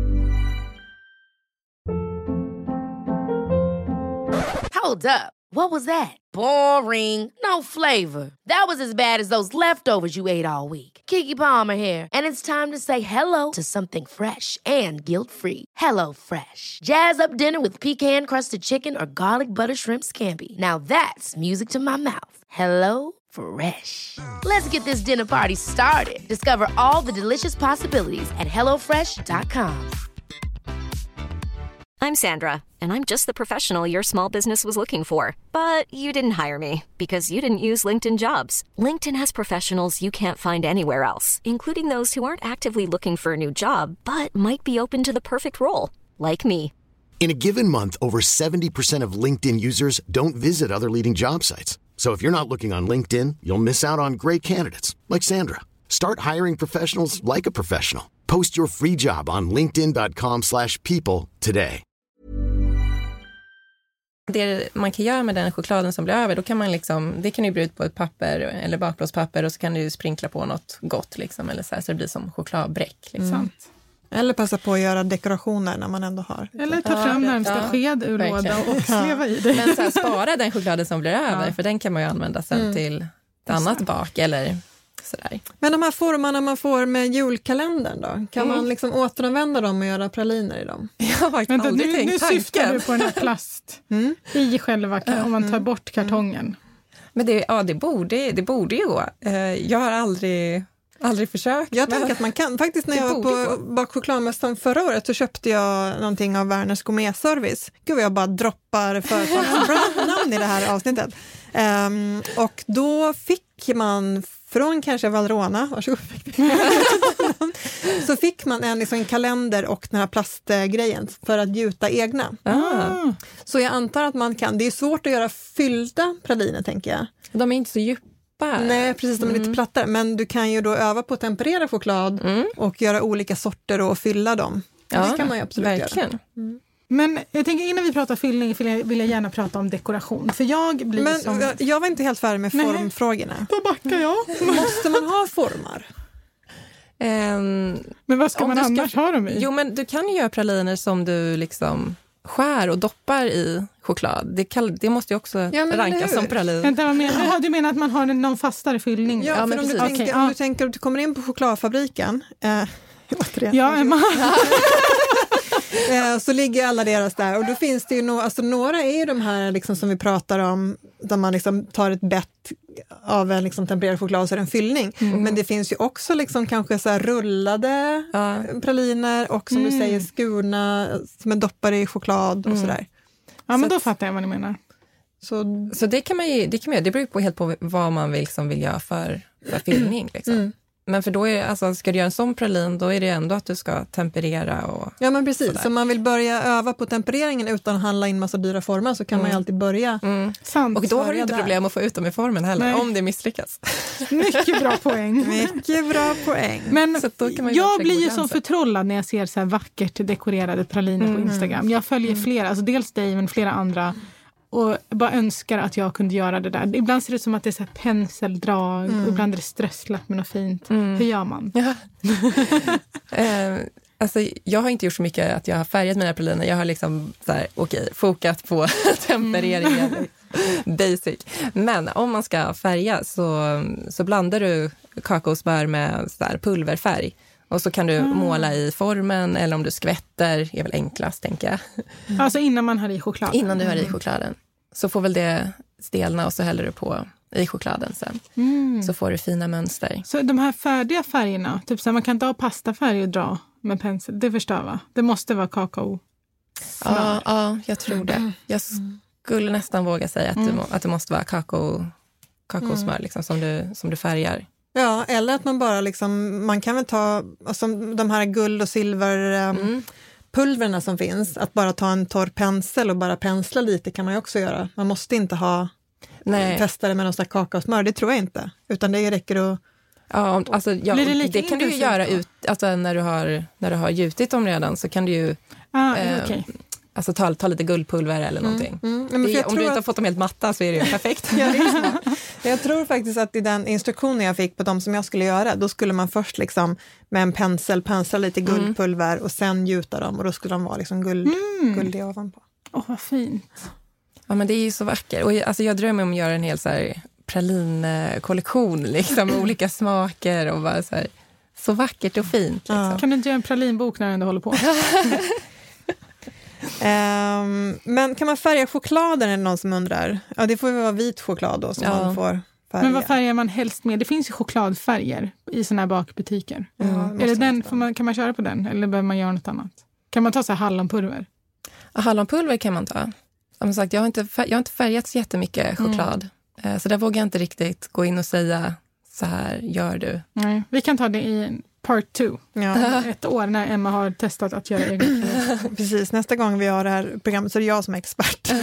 Hold up. What was that? Boring. No flavor. That was as bad as those leftovers you ate all week. Keke Palmer here, and it's time to say hello to something fresh and guilt-free. Hello Fresh. Jazz up dinner with pecan-crusted chicken or garlic butter shrimp scampi. Now that's music to my mouth. Hello Fresh. Let's get this dinner party started. Discover all the delicious possibilities at hello fresh dot com. I'm Sandra, and I'm just the professional your small business was looking for. But you didn't hire me because you didn't use LinkedIn Jobs. LinkedIn has professionals you can't find anywhere else, including those who aren't actively looking for a new job, but might be open to the perfect role, like me. In a given month, over seventy percent of LinkedIn users don't visit other leading job sites. So if you're not looking on LinkedIn, you'll miss out on great candidates like Sandra. Start hiring professionals like a professional. Post your free job on linkedin dot com slash people today. Det man kan göra med den chokladen som blir över, då kan man liksom, det kan ju bli ut på ett papper eller bakplåtspapper och så kan du sprinkla på något gott liksom, eller så här, så det blir som chokladbräck liksom. Mm. Eller passa på att göra dekorationer när man ändå har. Eller ta fram ja, närmsta ja, sked ur låda och sleva i det. Men så här, spara den chokladen som blir över, ja. För den kan man ju använda sen mm. till ett annat bak eller sådär. Men de här formarna man får med julkalendern då? Kan mm. man liksom återanvända dem och göra praliner i dem? Jag har faktiskt Vänta, aldrig nu, tänkt nu tanken. syftar du på den här plast mm. i själva, om man tar bort kartongen. Men det, ja, det, borde, det borde ju gå. Jag har aldrig... Aldrig försökt. Jag tänker att man kan. Faktiskt när jag var på bakchokladmässan förra året så köpte jag någonting av Werners Gourmet-service. Gud vad jag bara droppar företagsnamn i det här avsnittet. Um, och då fick man från kanske Valrhona, varsågod, så fick man en, liksom, en kalender och den här plastgrejen för att gjuta egna. Ah. Så jag antar att man kan. Det är svårt att göra fyllda praliner, tänker jag. De är inte så djupa. Nej, precis, de är mm. lite plattare. Men du kan ju då öva på att temperera choklad mm. och göra olika sorter och fylla dem. Ja, det kan man ju absolut verkligen. göra. Mm. Men jag tänker innan vi pratar fyllning vill jag gärna prata om dekoration. För jag blir Men som... jag var inte helt färdig med Nej. formfrågorna. Då backar jag. Måste man ha formar? Um, men vad ska man annars ska... ha dem i? Jo, men du kan ju göra praliner som du liksom skär och doppar i choklad. Det, kall... det måste ju också ja, rankas som pralin. Vänta, vad menar du? Du menar att man har någon fastare fyllning? Ja, ja men om, du tänker, okay, om ja. du tänker att du kommer in på chokladfabriken. Eh, ja, Emma. Så ligger alla deras där och då finns det ju no, alltså några är ju de här liksom som vi pratar om där man liksom tar ett bett av en liksom tempererad choklad så är det en fyllning. Mm. Men det finns ju också liksom kanske så här rullade ja. praliner och som mm. du säger skurna som är doppade i choklad och mm. sådär. Ja, men så då att, fattar jag vad ni menar. Så, så det kan man ju, det kan man, det beror på helt på vad man vill, liksom vill göra för, för fyllning liksom. Mm. Men för då är alltså, ska du göra en sån pralin, då är det ändå att du ska temperera och ja, men precis. Sådär. Så man vill börja öva på tempereringen utan att handla in massa dyra former så kan mm. man ju alltid börja. Mm. Sant, och då har du inte där. problem att få ut dem i formen heller, Nej. om det misslyckas. Mycket bra poäng. Mycket bra poäng. Men så då kan man jag blir ju som förtrollad när jag ser så här vackert dekorerade praliner mm. på Instagram. Jag följer mm. flera, alltså dels dig men flera andra. Och bara önskar att jag kunde göra det där. Ibland ser det ut som att det är så här penseldrag. Mm. Ibland är det strösslat med något fint. Mm. Hur gör man? Ja. eh, alltså, jag har inte gjort så mycket att jag har färgat mina praliner. Jag har liksom så här, okej, fokat på tempereringen. Mm. Basic. Men om man ska färga så, så blandar du kakaosbär med så här pulverfärg. Och så kan du mm. måla i formen eller om du skvätter är väl enklast, tänker jag. Mm. Alltså innan man har i chokladen? Innan du har i chokladen. Så får väl det stelna och så häller du på i chokladen sen. Mm. Så får du fina mönster. Så de här färdiga färgerna, typ så här, man kan inte ha pastafärg och dra med pensel. Det förstår va? Det måste vara kakao. Ja, ja, jag tror det. Jag skulle nästan våga säga att, mm. du, att det måste vara kakao, kakaosmör mm. liksom, som, du, som du färgar. Ja, eller att man bara liksom, man kan väl ta alltså, de här guld- och silverpulverna mm. som finns, att bara ta en torr pensel och bara pensla lite kan man ju också göra. Man måste inte ha Nej. fästa det med någon sån här kakaosmör, det tror jag inte. Utan det räcker att... Ja, alltså, ja, det, det kan du ju göra ut, alltså, när, du har, när du har gjutit dem redan så kan du ju... Ah, eh, okay. Alltså ta, ta lite guldpulver eller någonting. Mm, mm. Det, om du inte har fått dem helt matta så är det ju perfekt. Ja, det är jag tror faktiskt att i den instruktionen jag fick på dem som jag skulle göra, då skulle man först liksom med en pensel pensla lite guldpulver mm. och sen gjuta dem och då skulle de vara liksom guld, mm. guldiga ovanpå. Åh, oh, vad fint. Ja, men det är ju så vackert. Och alltså, jag drömmer om att göra en hel så här pralinkollektion liksom, med olika smaker och bara så här, så vackert och fint. Liksom. Ja. Kan du inte göra en pralinbok när du ändå håller på? Um, men kan man färga chokladen, är det någon som undrar? Ja, det får ju vara vit choklad då som ja. man får färga. Men vad färgar man helst med? Det finns ju chokladfärger i såna här bakbutiker. Mm. Är det den, får man, kan man köra på den? Eller behöver man göra något annat? Kan man ta så här hallonpulver? Ja, hallonpulver kan man ta. Som sagt, jag har inte, fär, jag har inte färgat så jättemycket choklad. Mm. Så där vågar jag inte riktigt gå in och säga så här gör du. Nej, vi kan ta det i part two. Ja. Ett år när Emma har testat att göra egen. Precis, nästa gång vi har det här programmet så är det jag som är expert.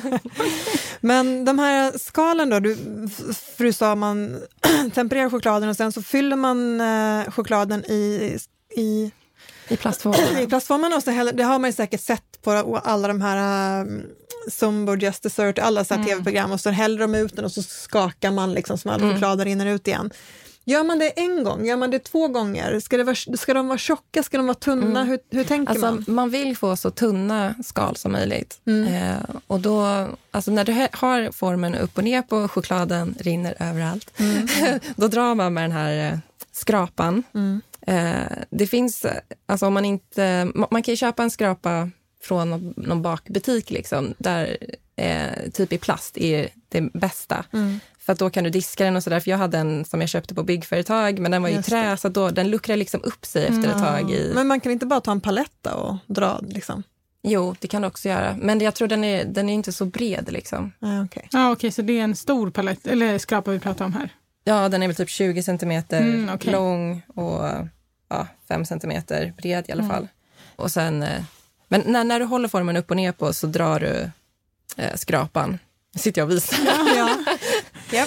Men de här skalen då, du, för du sa man tempererar chokladen och sen så fyller man eh, chokladen i, i, I plastformen. i plastformen och så häller, det har man ju säkert sett på alla de här uh, Zumbo, Just Dessert, alla så här mm. tv-program och så häller de ut den och så skakar man liksom så all mm. chokladen rinner ut igen. Gör man det en gång? Gör man det två gånger? Ska, det vara, ska de vara tjocka? Ska de vara tunna? Mm. Hur, hur tänker alltså, man? Man vill få så tunna skal som möjligt. Mm. Eh, och då, alltså när du har formen upp och ner på chokladen, rinner överallt. Mm. Då drar man med den här eh, skrapan. Mm. Eh, det finns, alltså om man inte, man kan ju köpa en skrapa från någon, någon bakbutik liksom, där eh, typ i plast är det bästa. Mm. För att då kan du diska den och sådär. För jag hade en som jag köpte på byggföretag, men den var ju Just trä, det. Så då, den luckrar liksom upp sig efter mm. ett tag. I... Men man kan inte bara ta en paletta och dra liksom? Jo, det kan du också göra. Men jag tror den är, den är inte så bred liksom. Ah, okej, okay. ah, okay, så det är en stor palett, eller skrapa vi pratar om här? Ja, den är väl typ tjugo centimeter mm, okay. lång och ja, fem centimeter bred i alla fall. Mm. Och sen, men när, när du håller formen upp och ner på så drar du eh, skrapan. Nu sitter jag och visar. Ja, ja. Japp.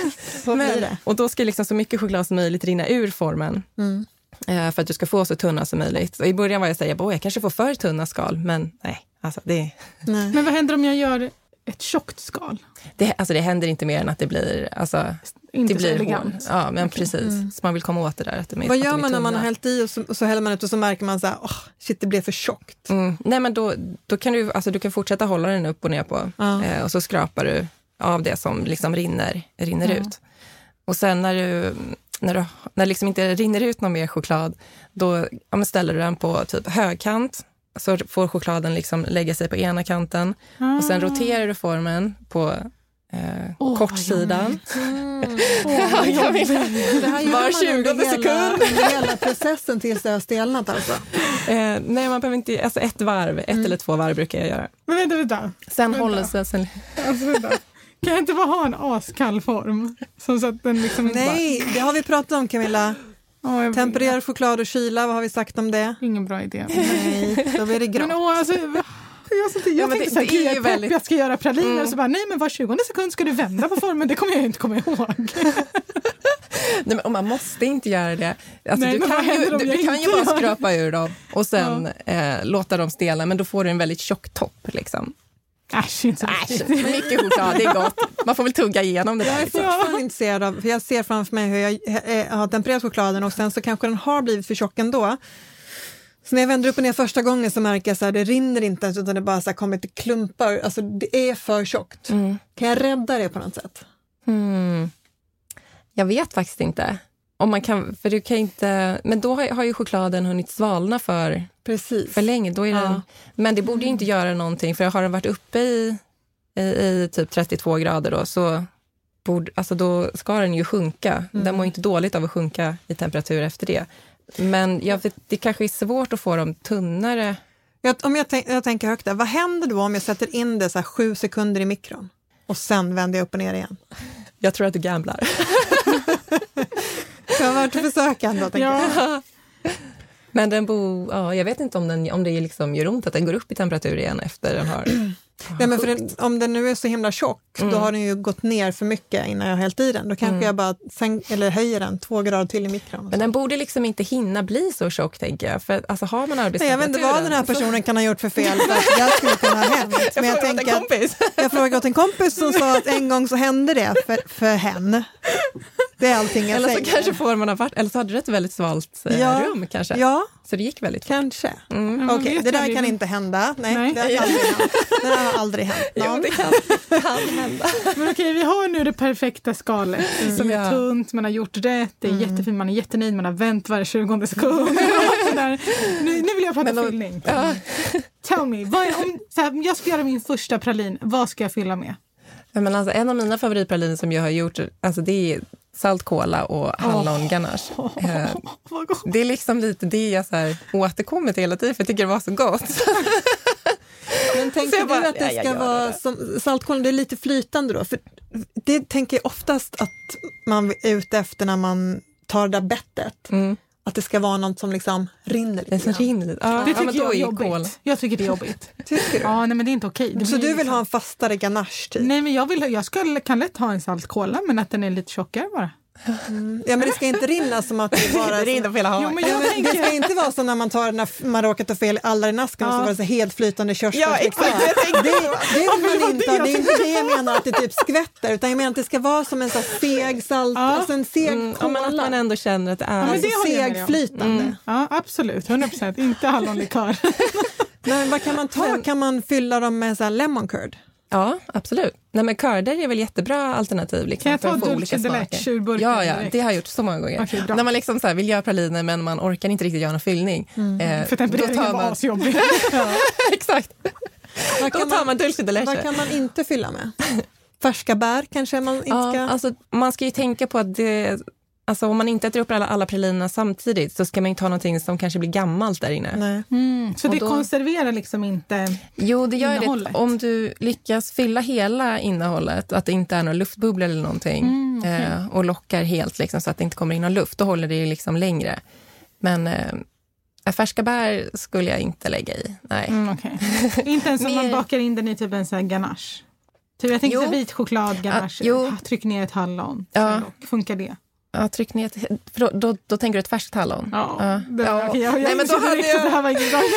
Så blir det. Och då ska liksom så mycket choklad som möjligt rinna ur formen. Mm. Eh, för att du ska få så tunna som möjligt. Och i början var jag säga, jag kanske får för tunna skal, men nej. Alltså det... nej. Men vad händer om jag gör ett tjockt skal? Det, alltså det händer inte mer än att det blir, alltså, inte det blir elegant. Hård. Ja, men okay. precis. Mm. Så man vill komma åt det där. Att det vad gör man när man har hällt i och så, och så häller man ut och så märker man så här, oh, shit, det blev för tjockt. Mm. Nej, men då, då kan du, alltså, du kan fortsätta hålla den upp och ner på. Ja. Eh, och så skrapar du av det som liksom rinner, rinner ja. ut. Och sen när du, när du när det liksom inte rinner ut någon mer choklad, då ja, ställer du den på typ högkant. Så får chokladen liksom lägga sig på ena kanten. Ah. Och sen roterar du formen på eh, oh, kortsidan. Mm. Oh, jag vill. Det här gör var tjugonde sekund. Under hela processen tills det har stelnat alltså. Eh, nej, man behöver inte, alltså ett varv, ett mm. eller två varv brukar jag göra. Men vänta, vänta. Sen vänta. håller sig sen... Alltså, vänta. Kan jag inte bara ha en askall form? Som så att den liksom inte nej, bara... det har vi pratat om, Camilla. Oh, jag... Tempererad choklad och kyla, vad har vi sagt om det? Ingen bra idé. Nej, då blir det grått. Men åh, alltså... Jag, så, jag ja, tänkte det, så här, det är jag, väldigt... jag ska göra praliner mm. och så bara, nej men var tjugonde sekund ska du vända på formen, det kommer jag inte komma ihåg. Nej, men, och man måste inte göra det. Alltså, nej, du kan ju, du, du kan ju bara skrapa ur dem och sen ja. eh, låta dem stela, men då får du en väldigt tjock topp liksom. Äsch, inte Äsch, mycket choklad, det är gott. Man får väl tugga igenom det där. Jag är fortfarande ja. intresserad av, för jag ser framför mig hur jag har tempererat chokladen och sen så kanske den har blivit för tjock ändå. Så när jag vänder upp och ner första gången så märker jag så här, det rinner inte ens utan det bara så här kommer till klumpar. Alltså det är för tjockt. Mm. Kan jag rädda det på något sätt? Mm. Jag vet faktiskt inte. Om man kan, för du kan inte, men då har, har ju chokladen hunnit svalna för, Precis. för länge. Då är ja. den, men det borde ju inte göra någonting, för har den varit uppe i, i, i typ trettiotvå grader då, så borde, alltså då ska den ju sjunka. Mm. Den mår inte dåligt av att sjunka i temperatur efter det. Men jag vet, det kanske är svårt att få dem tunnare. Jag, om jag, tänk, jag tänker högt där, vad händer då om jag sätter in det så här sju sekunder i mikron? Och sen vänder jag upp och ner igen. Jag tror att du gamblar. Jag har varit och försökt ändå, tänker ja. jag. Men den bo, ja, jag vet inte om, den, om det liksom gör ont att den går upp i temperatur igen efter den har... Nej, men för den, om den nu är så himla tjock, mm. då har den ju gått ner för mycket innan jag har hällt i den. Då kanske mm. jag bara sänk, eller höjer den två grader till i mikron. Men den borde liksom inte hinna bli så tjock, tänker jag. För alltså, har man arbetstemperaturen... Jag vet inte vad den här personen så... kan ha gjort för fel. För att det skulle kunna ha hänt. Jag, men jag, jag, tänker att, jag frågade åt en kompis som sa att en gång så hände det för, för henne. Det är allting jag eller säger. Så kanske får man ha varit, eller så hade du ett väldigt svalt eh, ja. rum kanske. Ja. Så det gick väldigt fort. Kanske. Mm. Okej, okay, det där kan inte hända. Nej, Nej. Det, har aldrig hänt. Det har aldrig hänt. Jo, det kan, kan hända. Men okej, vi har nu det perfekta skalet mm. som är ja. tunt, man har gjort rätt, det är mm. jättefint, man är jättenöjd, man har vänt varje tjugonde sekund. nu, nu vill jag prata då, fyllning. Ja. Tell me, vad är, om så här, jag ska göra min första pralin, vad ska jag fylla med? Ja, men alltså, en av mina favoritpraliner som jag har gjort, alltså det är salt kola och hallonganache. Oh, eh, det är liksom lite det jag så här återkommer till hela tiden, för jag tycker det var så gott. Men tänker bara, du att det ska ja, vara det som saltkolan, det är lite flytande då? För det tänker jag oftast att man är ute efter när man tar det där bettet. Mm. Att det ska vara något som liksom rinner lite Det som rinner lite. Ja, Det tycker ja, men då jag är är jobbigt. kol. Jag tycker det är jobbigt. Tycker du? Ja, nej, men det är inte okej. Det Så blir du vill liksom- ha en fastare ganache typ? Nej, men jag, vill, jag ska, kan lätt ha en saltkola, men att den är lite tjockare bara. Mm. Ja, men det ska inte rinna som att det bara... Det rinner på hela havet. Jo, men Ja, jag men det tänker... ska inte vara som när man tar när man råkar ta fel alla i nasken och så Ja. var det så helt flytande körsbär. Ja, exakt. Jag tänkte Det, det vill man inte ha. det Det är inte det jag menar att det typ skvätter, utan jag menar att det ska vara som en så seg salt, Ja. alltså en seg Mm, ja, kola. men att man ändå känner att det är... men Alltså det håller jag med om. segflytande. Mm. Ja, absolut. hundra procent. Inte hallonlikör. Men vad kan man ta? Kan man fylla dem med så här lemon curd? Ja, absolut. Nej, men curder är väl jättebra alternativ. Liksom, Kan jag för ta att få Dulce olika de smaker. Leche ur burken Ja, ja, direkt? det har jag gjort så många gånger. Okej, bra. När man liksom så här vill göra praliner men man orkar inte riktigt göra någon fyllning. Eh, För tempereringen var asjobbig. Exakt. Vad Då kan, tar man, man dulce de vad leche. kan man inte fylla med? Färska bär kanske man inte ska... Ja, alltså, man ska ju tänka på att det... Alltså, om man inte äter upp alla, alla pralinerna samtidigt så ska man inte ha någonting som kanske blir gammalt där inne. Nej. Mm, så Och det då- konserverar liksom inte... Jo, det gör Innehållet. det. Om du lyckas fylla hela innehållet, att det inte är någon luftbubbla eller någonting, Mm, okej. eh, och lockar helt liksom, så att det inte kommer in någon luft, då håller det ju liksom längre. Men eh, färska bär skulle jag inte lägga i. Nej. Mm, okay. Inte ens om man Mer- bakar in den i typ en sån här ganache. Typ, jag tänker Jo. så här vit choklad ganache. Ja, jo. Tryck ner ett hallon. Ja. Så funkar det? Ja, tryck ner ett, för då, då, då tänker du ett färskt hallon? Ja. Det, Ja. okej, jag, jag Nej, men då insåg hade direkt att det här jag, var inget bra.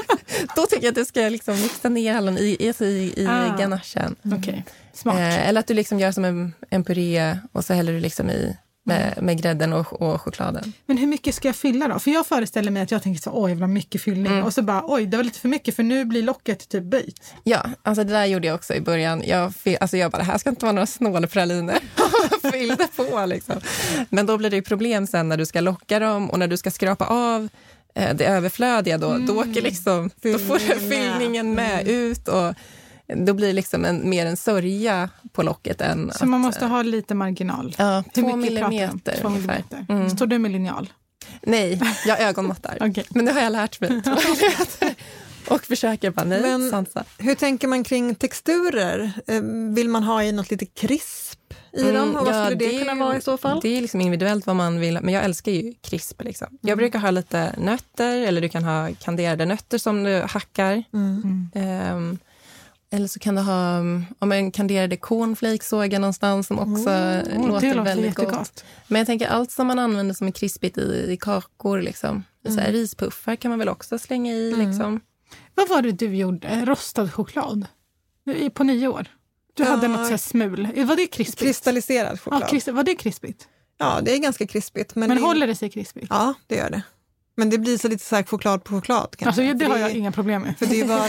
då tycker jag att du ska liksom mixa ner hallon i, i, i, i Ah. ganachen. Okej, smart. Eh, eller att du liksom gör som en, en puré och så häller du liksom i med, med grädden och, och chokladen. Men hur mycket ska jag fylla då? För jag föreställer mig att jag tänker så, oj, jag vill ha mycket fyllning. Mm. Och så bara, oj, det var lite för mycket för nu blir locket typ böjt. Ja, alltså det där gjorde jag också i början. Jag, fy- alltså jag bara, det här ska inte vara några snålpraliner. Jag fyllde på liksom. Men då blir det ju problem sen när du ska locka dem och när du ska skrapa av eh, det överflödiga då, då åker liksom, då får du Fyllningen fyllningen med ut och då blir liksom en, mer en sörja på locket än Så man att, måste ha lite marginal. ja, Hur två mycket pratar vi om? millimeter Två ungefär. millimeter. Mm. Står du med linjal? Nej, jag ögonmattar. Okej. Men det har jag lärt mig. Två millimeter. Och försöker bara, nej, Men- sansa. Hur tänker man kring texturer? Eh, Vill man ha i något lite krisp i Mm, dem? Och vad ja, skulle det, kunna vara i så fall? Det är liksom individuellt vad man vill, men jag älskar ju krisp. Liksom. Mm. Jag brukar ha lite nötter, eller du kan ha kanderade nötter som du hackar. Mm. Ehm, eller så kan du ha om en kanderade cornflakes såg jag någonstans som också Oh, låter det låter väldigt gott. jättegott. Men jag tänker allt som man använder som är krispigt i, i kakor, liksom. Så här, rispuffar kan man väl också slänga i. Mm. Liksom. Vad var det du gjorde? Rostad choklad? I- På nio år? Du Ja. hade något så här smul. Var det krispigt? Kristalliserad Ja, choklad. Ja, kris- var det krispigt? det är ganska krispigt. Men, Men det, håller det sig krispigt? Ja, det gör det. Men det blir så lite så här choklad på choklad. Kanske. Alltså, det För har jag är- inga problem med. För det är bara...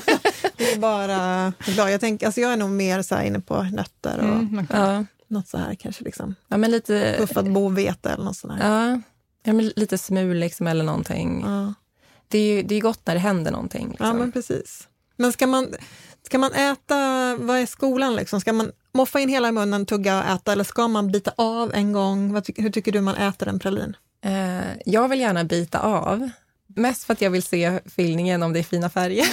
det är bara choklad. Jag, tänker, alltså jag är nog mer så här inne på nötter och Mm, okej. Ja. något så här kanske. Liksom. Ja, men lite, Puffat bovete eller något sånt här. ja, ja, men lite smul liksom, eller någonting. Ja. Det är ju det är gott när det händer någonting. Liksom. Ja, men precis. Men ska man, ska man äta, vad är skolan liksom? Ska man moffa in hela i munnen, tugga och äta, eller ska man bita av en gång? Vad ty- hur tycker du man äter en pralin? Eh, jag vill gärna bita av. Mest för att jag vill se fyllningen om det är fina färger.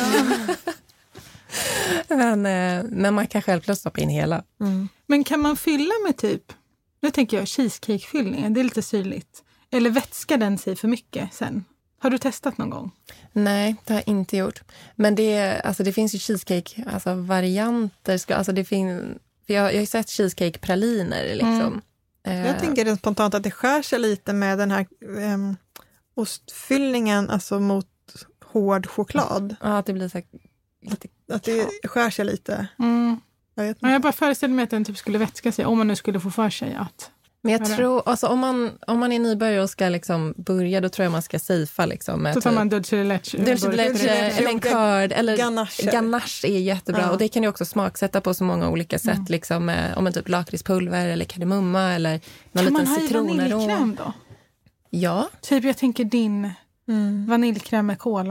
men, eh, men man kan självklart stoppa in hela. Mm. Men kan man fylla med typ, nu tänker jag cheesecakefyllningen, det är lite syrligt. Eller vätskar den sig för mycket sen? Har du testat någon gång? Nej, det har jag inte gjort. Men det, alltså, det finns ju cheesecake-varianter. Alltså, alltså, det fin- för jag, jag har ju sett cheesecake-praliner. Liksom. Eh, Jag tänker rent spontant att det skär sig lite med den här ehm, ostfyllningen, alltså mot hård choklad. Ja, att det blir så här, lite... Att det skär sig lite. Mm. Jag vet Ja, inte. jag bara föreställer mig att den typ skulle vätska sig om man nu skulle få för sig att... Men jag Är det? tror, alltså, om, man, om man är nybörjare och ska liksom börja, då tror jag man ska safea. Liksom, med Så tar typ- man dulce de leche. Dulce de leche, Dulce de leche eller en och curd, eller ganache. ganache är jättebra. Ja. Och det kan du också smaksätta på så många olika sätt. Mm. Liksom, med, om en typ lakritspulver eller kardemumma eller någon Kan man liten ha i citronarom. vaniljkräm då? Ja, Typ jag tänker din Mm. vaniljkräm med cola.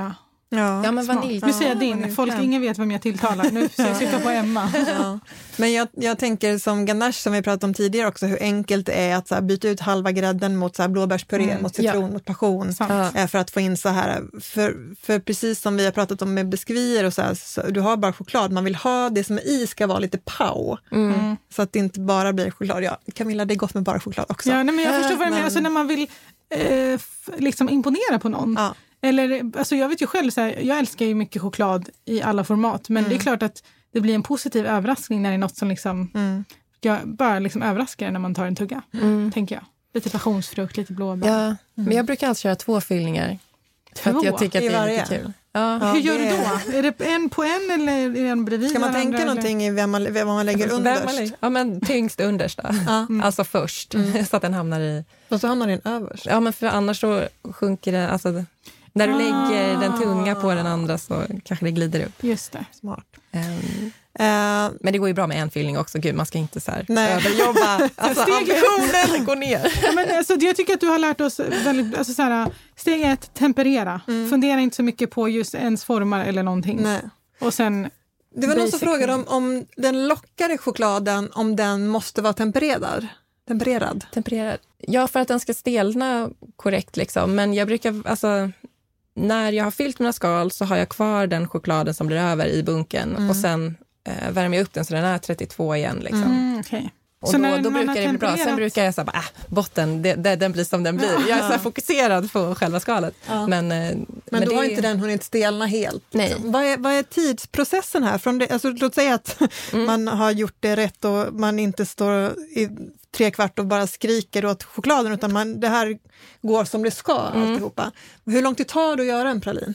Ja, Ja, men vanilj. Nu säger jag Ja, din. verkligen. Folk, ingen vet vem jag tilltalar. Nu ska jag sitta på Emma. Ja. Men jag, jag tänker som ganache som vi pratade om tidigare också, hur enkelt det är att så här, byta ut halva grädden mot så här, blåbärspuré, Mm. mot citron, Ja. mot passion. Sant. eh, För att få in så här, för, för precis som vi har pratat om med biskvier och så här, så du har bara choklad, man vill ha det som är i ska vara lite pow. Mm. Så att det inte bara blir choklad. Ja, Camilla, det är gott med bara choklad också. Ja, nej, men jag förstår vad du Men- menar. Alltså, när man vill eh, f- liksom imponera på någon. Ja. Eller, alltså, jag vet ju själv, så här, jag älskar ju mycket choklad i alla format. Men det är klart att det blir en positiv överraskning när det är något som liksom, Mm. jag bara liksom överraskar när man tar en tugga. Tänker jag. Lite passionsfrukt, lite blåbär. Ja, men jag brukar alltid köra två fyllningar. För Två? att jag tycker att I det är varje? lite kul. Ja. Ja, Hur gör det du är- då? Är det en på en eller är det en bredvid Ska man varandra, tänka eller? någonting i vem man, vem man lägger Vem underst? man lägger- Ja, men tyngst underst då. Ja. Alltså först, så att den hamnar i... Och så hamnar den överst. Ja, men för annars så sjunker det... Alltså, när du Ah. lägger den tunga på den andra så kanske det glider upp. Just det. Smart. Um, Eh, men det går ju bra med en fyllning också. Gud, man ska inte så här Nej. överjobba. Alltså, Steg ett. ambitionen går ner. Ja, men alltså, jag tycker att du har lärt oss väldigt, alltså, så här, steg ett, temperera. Fundera inte så mycket på just ens formar eller någonting. nej. Och sen, Det var någon som Basic frågade om, thing. om den lockade chokladen, om den måste vara tempererad. Tempererad. Tempererad. Ja, för att den ska stelna korrekt liksom. Men jag brukar, alltså, när jag har fyllt mina skal så har jag kvar den chokladen som blir över i bunken. Och sen eh, värmer jag upp den så den är trettiotvå igen liksom. mm, okej. Och Så då, när då man brukar har det bli bra. Sen tempererat- brukar jag säga bara, äh, botten, det, det, den blir som den blir. Jag är så här fokuserad på själva skalet. Ja. Men, eh, Men, då det har är- inte den hunnit stelna helt. Nej. Vad är, vad är tidsprocessen här? Från det, alltså, låt säga att man har gjort det rätt och man inte står i tre kvart och bara skriker åt chokladen, utan man, det här går som det ska alltihopa. Hur lång tid tar det att göra en pralin?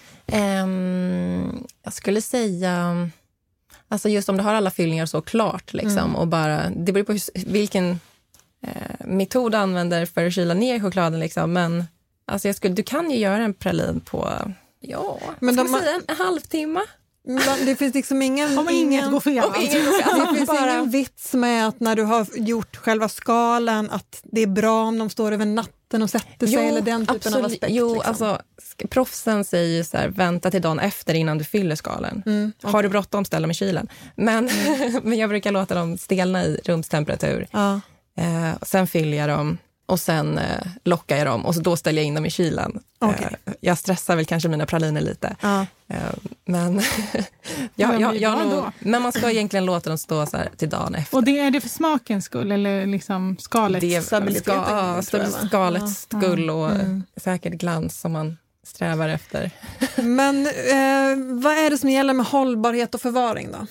Ehm, jag skulle säga, alltså just om du har alla fyllningar så klart liksom, och bara, det beror på hur, vilken eh, metod du använder för att kyla ner chokladen liksom, men alltså jag skulle, du kan ju göra en pralin på, ja, Men men de- de, säga en, en halvtimme. Men det finns liksom ingen... Om inget ingen går fel. Om ingen går fel. det finns Bara- ingen vits med att när du har gjort själva skalen att det är bra om de står över natten och sätter sig, eller den typen absolut. av aspekt. Jo, liksom. alltså sk- proffsen säger ju så här, vänta till dagen efter innan du fyller skalen. Mm, Har du bråttom, ställ dem i kylen. Men, men jag brukar låta dem stelna i rumstemperatur. Ja. Eh, sen fyller jag dem och sen eh, lockar jag dem och så då ställer jag in dem i kylen. Okej. Eh, jag stressar väl kanske mina praliner lite. Ja. Eh, men, Men jag, de jag, blir jag bra nog, då. men man ska egentligen låta dem stå så här till dagen efter. Och det är det för smakens skull eller liksom skalets? det stabiliteten, ska, ja, tror jag, va? skalets skull och säkert glans som man strävar efter. Men eh, vad är det som gäller med hållbarhet och förvaring då?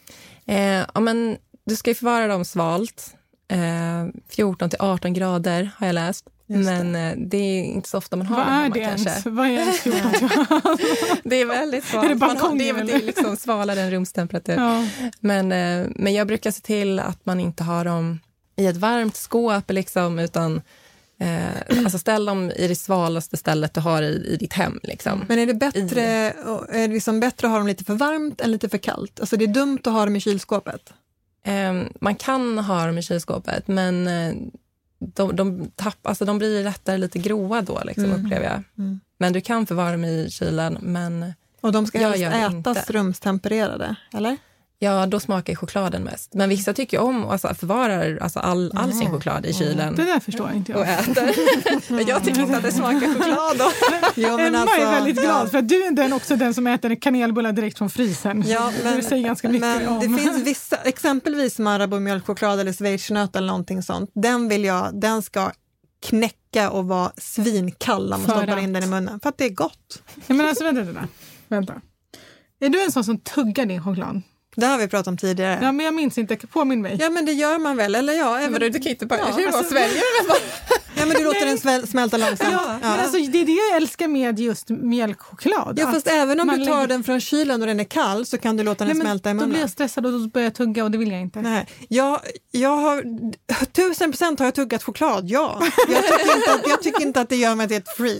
Eh, ja, men du ska ju förvara dem svalt. Eh, fjorton till arton grader har jag läst. Just Men eh, det är inte så ofta man har Vad det är hemma det ens? kanske. Vad är ens fjorton? Det är väldigt svalt. Är det Man har- balkongen, det är väl det är eller? liksom svalare än rumstemperatur. Ja. Men, eh, men jag brukar se till att man inte har dem i ett varmt skåp liksom, utan eh, alltså ställ dem i det svalaste stället du har i, i ditt hem. Liksom. Men är det bättre, är det liksom bättre att ha dem lite för varmt än lite för kallt? Alltså det är dumt att ha dem i kylskåpet. Eh, man kan ha dem i kylskåpet, men eh, de, de, tapp, alltså de blir lättare lite grova då, liksom, Mm. upplever jag. Mm. Men du kan förvara dem i kylen, men Och de ska Jag helst gör det ätas inte. rumstempererade, eller? ja, då smakar ju chokladen mest. Men vissa tycker ju om alltså, förvarar alltså, all, all sin choklad i kylen Det där förstår jag inte och jag. äter. Men jag tycker inte att det smakar choklad då. Jo, men Emma alltså, är väldigt glad ja. för att du är den också den som äter kanelbullar direkt från frysen. Ja, men, det säger ganska mycket men om. det finns vissa, exempelvis Marabou mjölkchoklad eller schweizernöt eller någonting sånt. Den vill jag, den ska knäcka och vara svinkall när man För stoppar att- in den i munnen. För att det är gott. Ja, men alltså vänta, vänta, vänta. Är du en sån som tuggar din choklad? Det har vi pratat om tidigare. Ja, men jag minns inte. Påminn mig. Ja, men det gör man väl, eller ja. Även, Men du kan inte bara, Ja, jag kan ju bara alltså- svälja den bara. ja, men du låter den sväl, smälta långsamt. Ja, men alltså, det är det jag älskar med just mjölkchoklad. Ja, fast även om man du tar lägger- den från kylen och den är kall så kan du låta den Nej, men smälta i då blir munnen. jag stressad och då börjar jag tugga och det vill jag inte. Nej, jag, jag har, tusen procent har jag tuggat choklad, ja. Jag tycker, inte att, jag tycker inte att det gör mig till ett freak.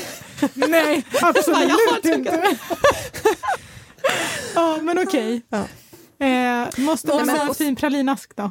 Nej, absolut inte. Ja, men okej. Ja. Eh, måste man Nej, men- ha en fin pralinask då?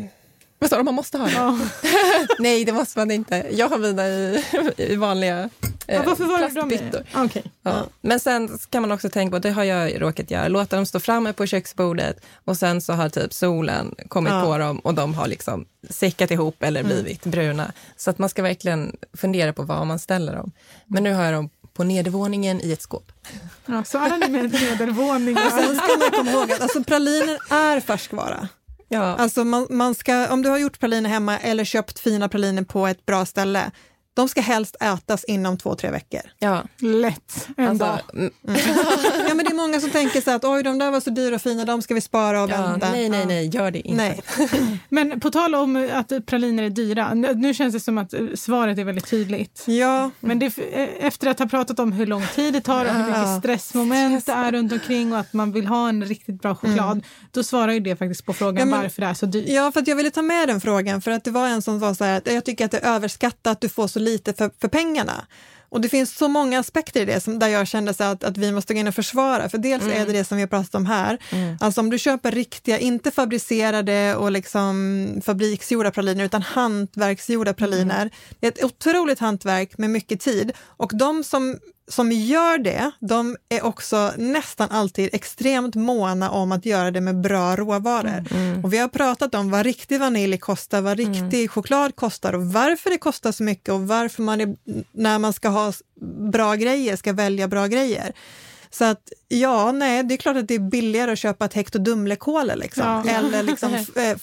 Vad sa du, man måste ha det? Ja. Nej, det måste man inte. Jag har mina i, i vanliga Ja, varför var det plastbyttor. de? Okay. Ja. Men sen kan man också tänka på, det har jag råkat göra, låta dem stå framme på köksbordet och sen så har typ solen kommit ja. på dem och de har liksom säckat ihop eller blivit mm. bruna. Så att man ska verkligen fundera på var man ställer dem. Men nu har jag dem på nedervåningen i ett skåp. Ja, så alla ni med nedervåningen. Och sen ska man komma ihåg att alltså, praliner är färskvara. Ja. Alltså man, man ska, om du har gjort praliner hemma eller köpt fina praliner på ett bra ställe, de ska helst ätas inom två, tre veckor. Ja, lätt. En alltså, mm. Ja, men det är många som tänker så att oj, de där var så dyra och fina, de ska vi spara och vänta. Ja, nej, nej, nej, gör det inte. Nej. Men på tal om att praliner är dyra, nu känns det som att svaret är väldigt tydligt. Ja. Men det, efter att ha pratat om hur lång tid det tar och hur mycket stressmoment det är runt omkring och att man vill ha en riktigt bra choklad, mm. då svarar ju det faktiskt på frågan ja, men, varför det är så dyrt. Ja, för att jag ville ta med den frågan, för att det var en som var så här att jag tycker att det är överskattat att du får så lite för, för pengarna. Och det finns så många aspekter i det som, där jag kände så att, att vi måste gå in och försvara. För dels mm. är det det som vi har pratat om här. Mm. Alltså om du köper riktiga, inte fabricerade och liksom fabriksgjorda praliner utan hantverksgjorda praliner. Mm. Det är ett otroligt hantverk med mycket tid. Och de som, som gör det, de är också nästan alltid extremt måna om att göra det med bra råvaror. Mm. Och vi har pratat om vad riktig vanilj kostar, vad riktig mm. choklad kostar och varför det kostar så mycket och varför man är, när man ska ha bra grejer ska välja bra grejer. Så att ja, nej, det är klart att det är billigare att köpa ett hekto Dumlekola liksom. Ja. Eller liksom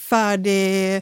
färdig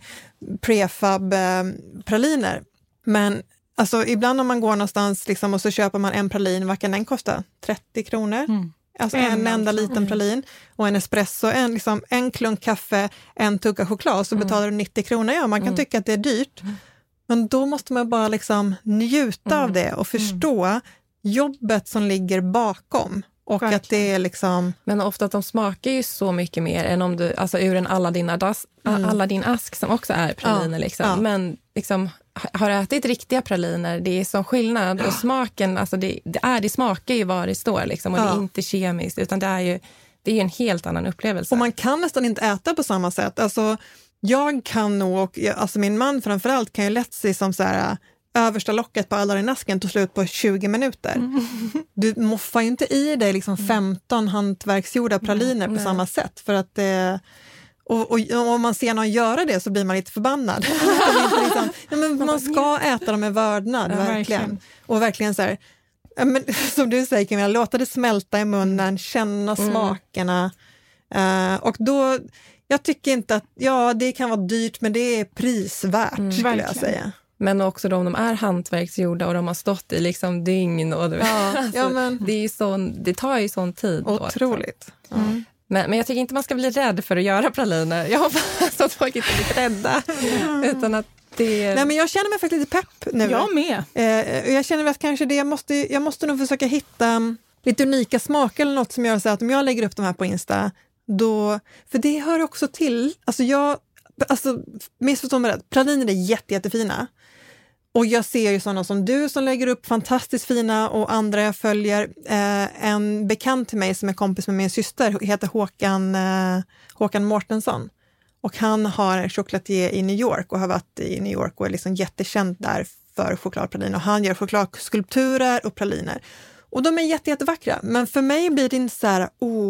prefab praliner. Men alltså ibland om man går någonstans liksom, och så köper man en pralin, vad kan den kosta? trettio kronor? Mm. Alltså en, en enda liten mm. pralin och en espresso, en, liksom, en klunk kaffe, en tugga choklad så mm. betalar du nittio kronor. Ja, man kan mm. tycka att det är dyrt. Men då måste man bara liksom njuta mm. av det och förstå mm. jobbet som ligger bakom. Och verkligen. Att det är liksom... Men ofta att de smakar ju så mycket mer än om du, alltså ur en Aladdin-ask mm. Aladdin ask som också är praliner. Ja. Liksom. Ja. Men liksom, har du ätit riktiga praliner, det är sån skillnad. Ja. Och smaken, alltså det, det, är, det smakar ju var det står liksom. Och ja. Det är inte kemiskt, utan det är ju det är ju en helt annan upplevelse. Och man kan nästan inte äta på samma sätt. Alltså, jag kan nog, och alltså min man framförallt kan ju lätt sig som så här... översta locket på Aladdin-asken tog slut på tjugo minuter. Mm. Du moffar ju inte i dig liksom femton hantverksgjorda praliner mm. på samma sätt. För att det, och, och, och om man ser någon göra det så blir man lite förbannad. liksom, ja, men man ska äta dem med vördnad, ja, verkligen. verkligen. Och verkligen så här, ja, men, som du säger Camilla, låta det smälta i munnen, känna mm. smakerna. Uh, och då, jag tycker inte att, ja det kan vara dyrt men det är prisvärt mm. skulle jag säga. Men också de, de är hantverksgjorda och de har stått i liksom dygn. Och det, ja, alltså, ja, men, det, är ju sån, det tar ju sån tid. Otroligt. Då, mm. men, men jag tycker inte man ska bli rädd för att göra praliner. Jag hoppas att folk inte blir rädda. Mm. Utan att det... Nej, men jag känner mig faktiskt lite pepp nu. Jag med. Eh, jag känner att kanske det, jag måste, jag måste nog försöka hitta lite unika smaker eller något som gör så att om jag lägger upp de här på Insta, då, för det hör också till, alltså jag, alltså missförstå mig rätt, praliner är jätte, jättefina. Och jag ser ju sådana som du som lägger upp fantastiskt fina och andra jag följer. Eh, en bekant till mig som är kompis med min syster heter Håkan, eh, Håkan Mårtensson. Och han har chokladier i New York och har varit i New York och är liksom jättekänd där för chokladpraliner. Och han gör chokladskulpturer och praliner. Och de är jätte, jättevackra. Men för mig blir det inte så här,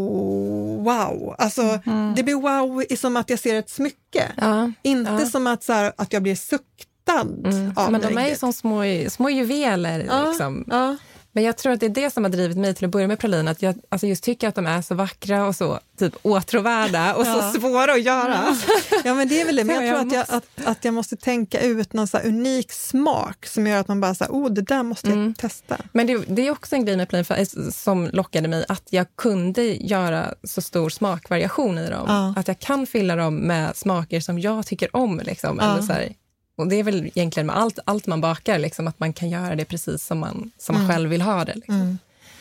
oh, wow. Alltså mm. det blir wow i som att jag ser ett smycke. Ja, inte ja. Som att, så här, att jag blir sukt. Mm. Ja, men de är ju som små, små juveler. Ja, liksom. Ja. Men jag tror att det är det som har drivit mig till att börja med praliner. Att jag alltså just tycker att de är så vackra och så typ åtråvärda och ja. Så svåra att göra. Ja, men det är väl det. Men jag, jag tror att jag, att, att jag måste tänka ut någon så här unik smak som gör att man bara säger, oh, det där måste jag mm. testa. Men det, det är också en grej med praliner som lockade mig, att jag kunde göra så stor smakvariation i dem. Ja. Att jag kan fylla dem med smaker som jag tycker om. Liksom, ja. Eller så här. Och det är väl egentligen med allt, allt man bakar, liksom, att man kan göra det precis som man, som man mm. själv vill ha det. Liksom.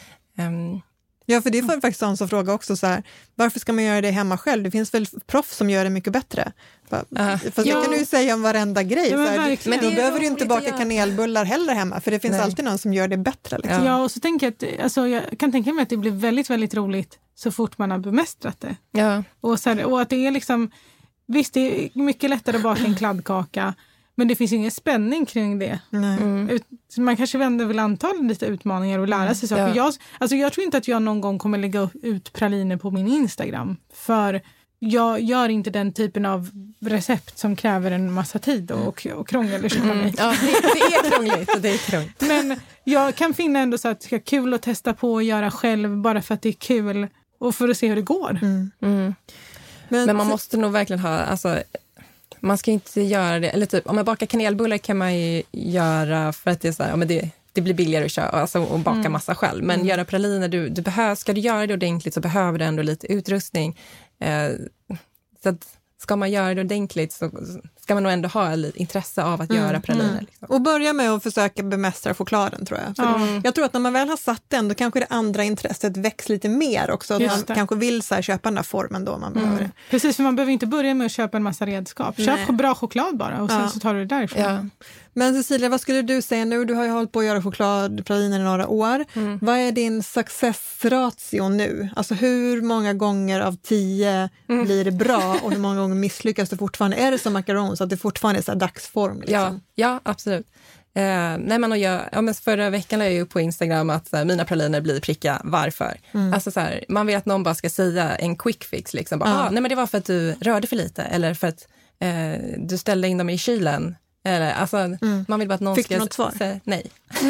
Mm. Um, ja, för det är för faktiskt en sån fråga också. Så här, varför ska man göra det hemma själv? Det finns väl proffs som gör det mycket bättre. Uh, Fast ja. Det kan du ju säga om varenda grej. Ja, men, så här, men då behöver du inte baka kanelbullar heller hemma. För det finns Nej. Alltid någon som gör det bättre. Liksom. Ja, och så tänker jag att alltså, jag kan tänka mig att det blir väldigt, väldigt roligt så fort man har bemästrat det. Ja. Och, så här, och att det är liksom, visst det är mycket lättare att baka en kladdkaka. Men det finns ingen spänning kring det. Nej. Ut, man kanske ändå vill anta lite utmaningar och lära mm. sig saker. Ja. Jag, alltså jag tror inte att jag någon gång kommer lägga ut praliner på min Instagram. För jag gör inte den typen av recept som kräver en massa tid och, och krångel. Mm. Ja, det, det är krångligt och det är krångligt. Men jag kan finna ändå så att det är kul att testa på och göra själv bara för att det är kul och för att se hur det går. Mm. Mm. Men, Men man måste nog verkligen ha... Alltså, man ska inte göra det, eller typ om man bakar kanelbullar kan man ju göra för att det är så här, ja men det, det blir billigare att köra, alltså och baka mm. massa själv. Men mm. göra praliner, du, du behöver, ska du göra det ordentligt så behöver du ändå lite utrustning. Eh, så att ska man göra det ordentligt så ska man nog ändå ha lite intresse av att mm. göra praliner. Mm. Liksom. Och börja med att försöka bemästra chokladen tror jag. För mm. Jag tror att när man väl har satt den då kanske det andra intresset väcks lite mer också. Att man det. kanske vill så här, köpa den där formen då man mm. behöver det. Precis, för man behöver inte börja med att köpa en massa redskap. Köp Nej. bra choklad bara och sen ja. så tar du det därifrån. Ja. Men Cecilia, vad skulle du säga nu? Du har ju hållit på att göra chokladpraliner i några år. Mm. Vad är din successratio nu? Alltså hur många gånger av tio mm. blir det bra och hur många gånger misslyckas det fortfarande? Är det som macaron så att det fortfarande är så här dagsform? Liksom? Ja, ja, absolut. Eh, nej, men jag, ja, men förra veckan la jag ju på Instagram att så här, mina praliner blir pricka. Varför? Mm. Alltså så här, man vill att någon bara ska säga en quick fix. Liksom. Bara, ah. ah, nej, men det var för att du rörde för lite eller för att eh, du ställde in dem i kylen. Eller, alltså, mm. man vill bara att någon Fick ska... du något svar? Säga, nej.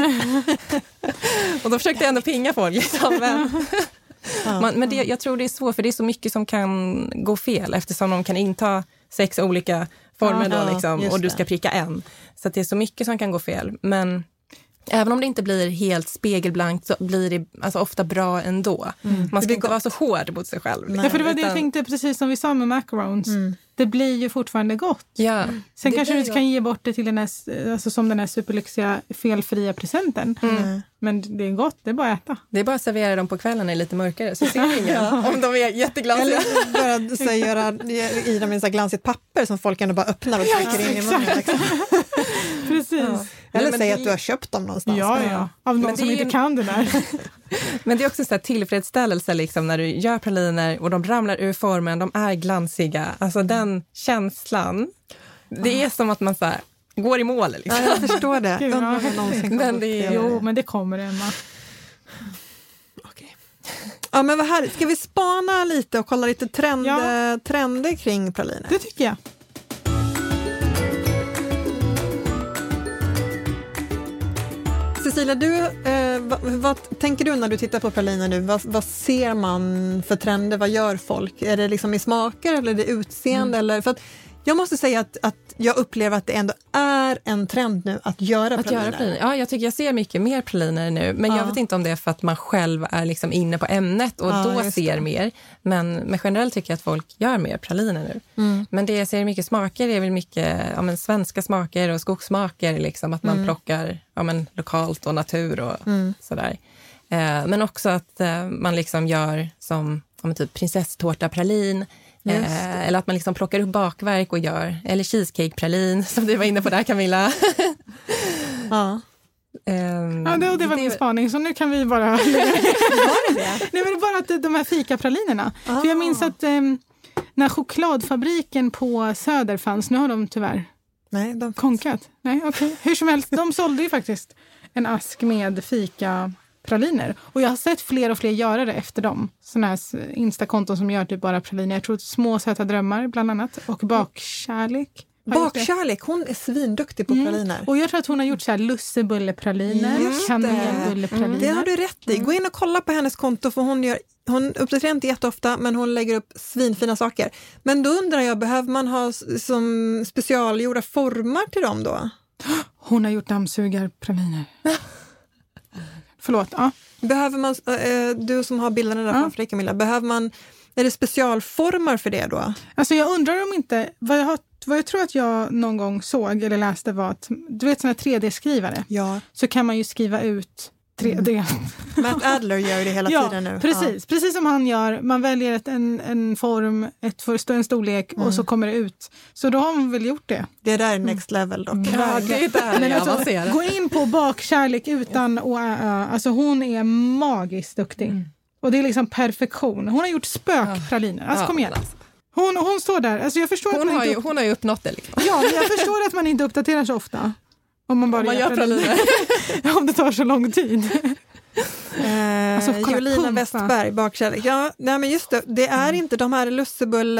Och då försökte jag ändå pinga folk. Liksom, men ja, man, men det, jag tror det är svårt för det är så mycket som kan gå fel eftersom de kan inta sex olika former ja, då, liksom, och du ska pricka en. Så att det är så mycket som kan gå fel. Men även om det inte blir helt spegelblankt så blir det alltså, ofta bra ändå. Mm. Man ska inte vara så hård mot sig själv. Liksom. Ja, för det var det jag tänkte precis som vi sa med macarons. Mm. Det blir ju fortfarande gott. Ja. Sen det kanske du inte kan ge bort det till den här, alltså som den här superlyxiga felfria presenten. Mm. Men det är gott, det är bara att äta. Det är bara att servera dem på kvällen när det är lite mörkare så ser ingen ja. om de är jätteglansiga. Eller bara så göra i dem en så glansigt papper som folk ändå bara öppnar och trycker ja, in i munnen. Liksom. Precis. Ja. Eller Nej, säg det... att du har köpt dem någonstans. Ja, ja. Av någon som inte en... kan det där. Men det är också så här tillfredsställelse liksom, när du gör praliner och de ramlar ur formen, de är glansiga. Alltså den känslan, det är som att man så här, går i mål. Liksom. Ja, jag förstår det. Gud, ja, men det är... Jo, men det kommer Emma. Okej. Ja, men vad härligt. Ska vi spana lite och kolla lite trend, ja. trender kring praliner? Det tycker jag. Cecilia, du, eh, vad, vad tänker du när du tittar på praliner nu? Vad, vad ser man för trender? Vad gör folk? Är det liksom i smaker eller är det utseende? Mm. Eller, för att jag måste säga att, att jag upplever att det ändå är en trend nu att göra att praliner. Göra praliner. Ja, jag tycker jag ser mycket mer praliner nu. Men ja. jag vet inte om det är för att man själv är liksom inne på ämnet och ja, då ser det. mer. Men, men generellt tycker jag att folk gör mer praliner nu. Mm. Men det jag ser mycket smaker är väl mycket ja, men svenska smaker och skogssmaker. Liksom, att man mm. plockar ja, men lokalt och natur och mm. sådär. Eh, men också att eh, man liksom gör som ja, men typ prinsesstårta pralin. Eh, eller att man liksom plockar upp bakverk och gör, eller cheesecake-pralin som du var inne på där, Camilla. Ja. Um, ja, det, det var det... min spaning, så nu kan vi bara... Var det det? Nej, men det är bara att de här fikapralinerna. Ah. För jag minns att um, när chokladfabriken på Söder fanns, nu har de tyvärr Nej, de konkat. Nej, okej. Okay. Hur som helst, de sålde ju faktiskt en ask med fika praliner. Och jag har sett fler och fler göra det efter dem. Sådana här Insta-konton som gör typ bara praliner. Jag tror att Små söta drömmar bland annat. Och Bakkärlek. Bakkärlek, hon är svinduktig på mm. praliner. Och jag tror att hon har gjort så här lussebullepraliner. Kanelbullepraliner. Mm. Det har du rätt i. Gå in och kolla på hennes konto för hon gör... Hon uppdaterar inte jätteofta, men hon lägger upp svinfina saker. Men då undrar jag, behöver man ha som specialgjorda formar till dem då? Hon har gjort dammsugarpraliner. Förlåt, ja. Behöver man, äh, du som har bilderna där ja. framför dig, Camilla, behöver man, är det specialformar för det då? Alltså jag undrar om inte, vad jag, har, vad jag tror att jag någon gång såg eller läste var att, du vet sådana tre D-skrivare, ja. så kan man ju skriva ut tre D. Mm. Matt Adler gör det hela ja, tiden nu. Precis, ja. precis som han gör. Man väljer ett, en, en form, ett för, en storlek mm. och så kommer det ut. Så då har man väl gjort det. Det där är next level dock. Ja, det är där Men jag alltså, gå in på Bakkärlek utan och äh, alltså hon är magiskt duktig. Mm. Och det är liksom perfektion. Hon har gjort spökpraliner. Alltså kom igen. Hon, hon står där. Alltså jag förstår Hon, att man har inte ju, upp... hon har ju uppnått det. Liksom. Ja, men jag förstår att man inte uppdaterar så ofta. Om man bara Om man gör gör praliner. Om det tar så lång tid. Eh, Alltså, kolla, Jolina pumpa. Westberg, bakkärlek. Ja, nej, men just det, det är Mm. inte de här lussebull... Eh,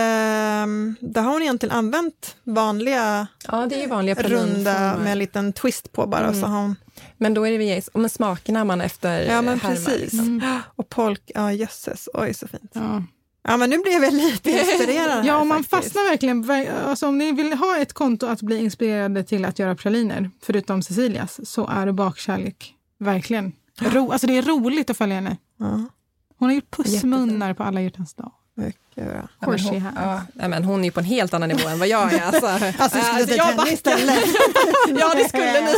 där har hon egentligen använt vanliga Ja, det är ju vanliga runda pralinformer. med en liten twist på bara. Mm. Så har hon, Men då är det ju med smakerna man efter ja, men härmar, precis. liksom. Mm. Och polk, ja jösses, oj så fint. Ja. Ja, men nu blev jag lite inspirerad. Ja, här, om man faktiskt. fastnar verkligen, alltså om ni vill ha ett konto att bli inspirerade till att göra praliner, förutom Cecilias, så är det bakkärlek. Verkligen. Ro, alltså det är roligt att följa henne. Ja, Hon har gjort pussmunnar på alla hjärtans dag. mycket bra. Ja, men hon, ja, nej, men hon är ju på en helt annan nivå än vad jag är. Alltså, Alltså, skulle Alltså, det jag tennis istället? ja, det skulle ni.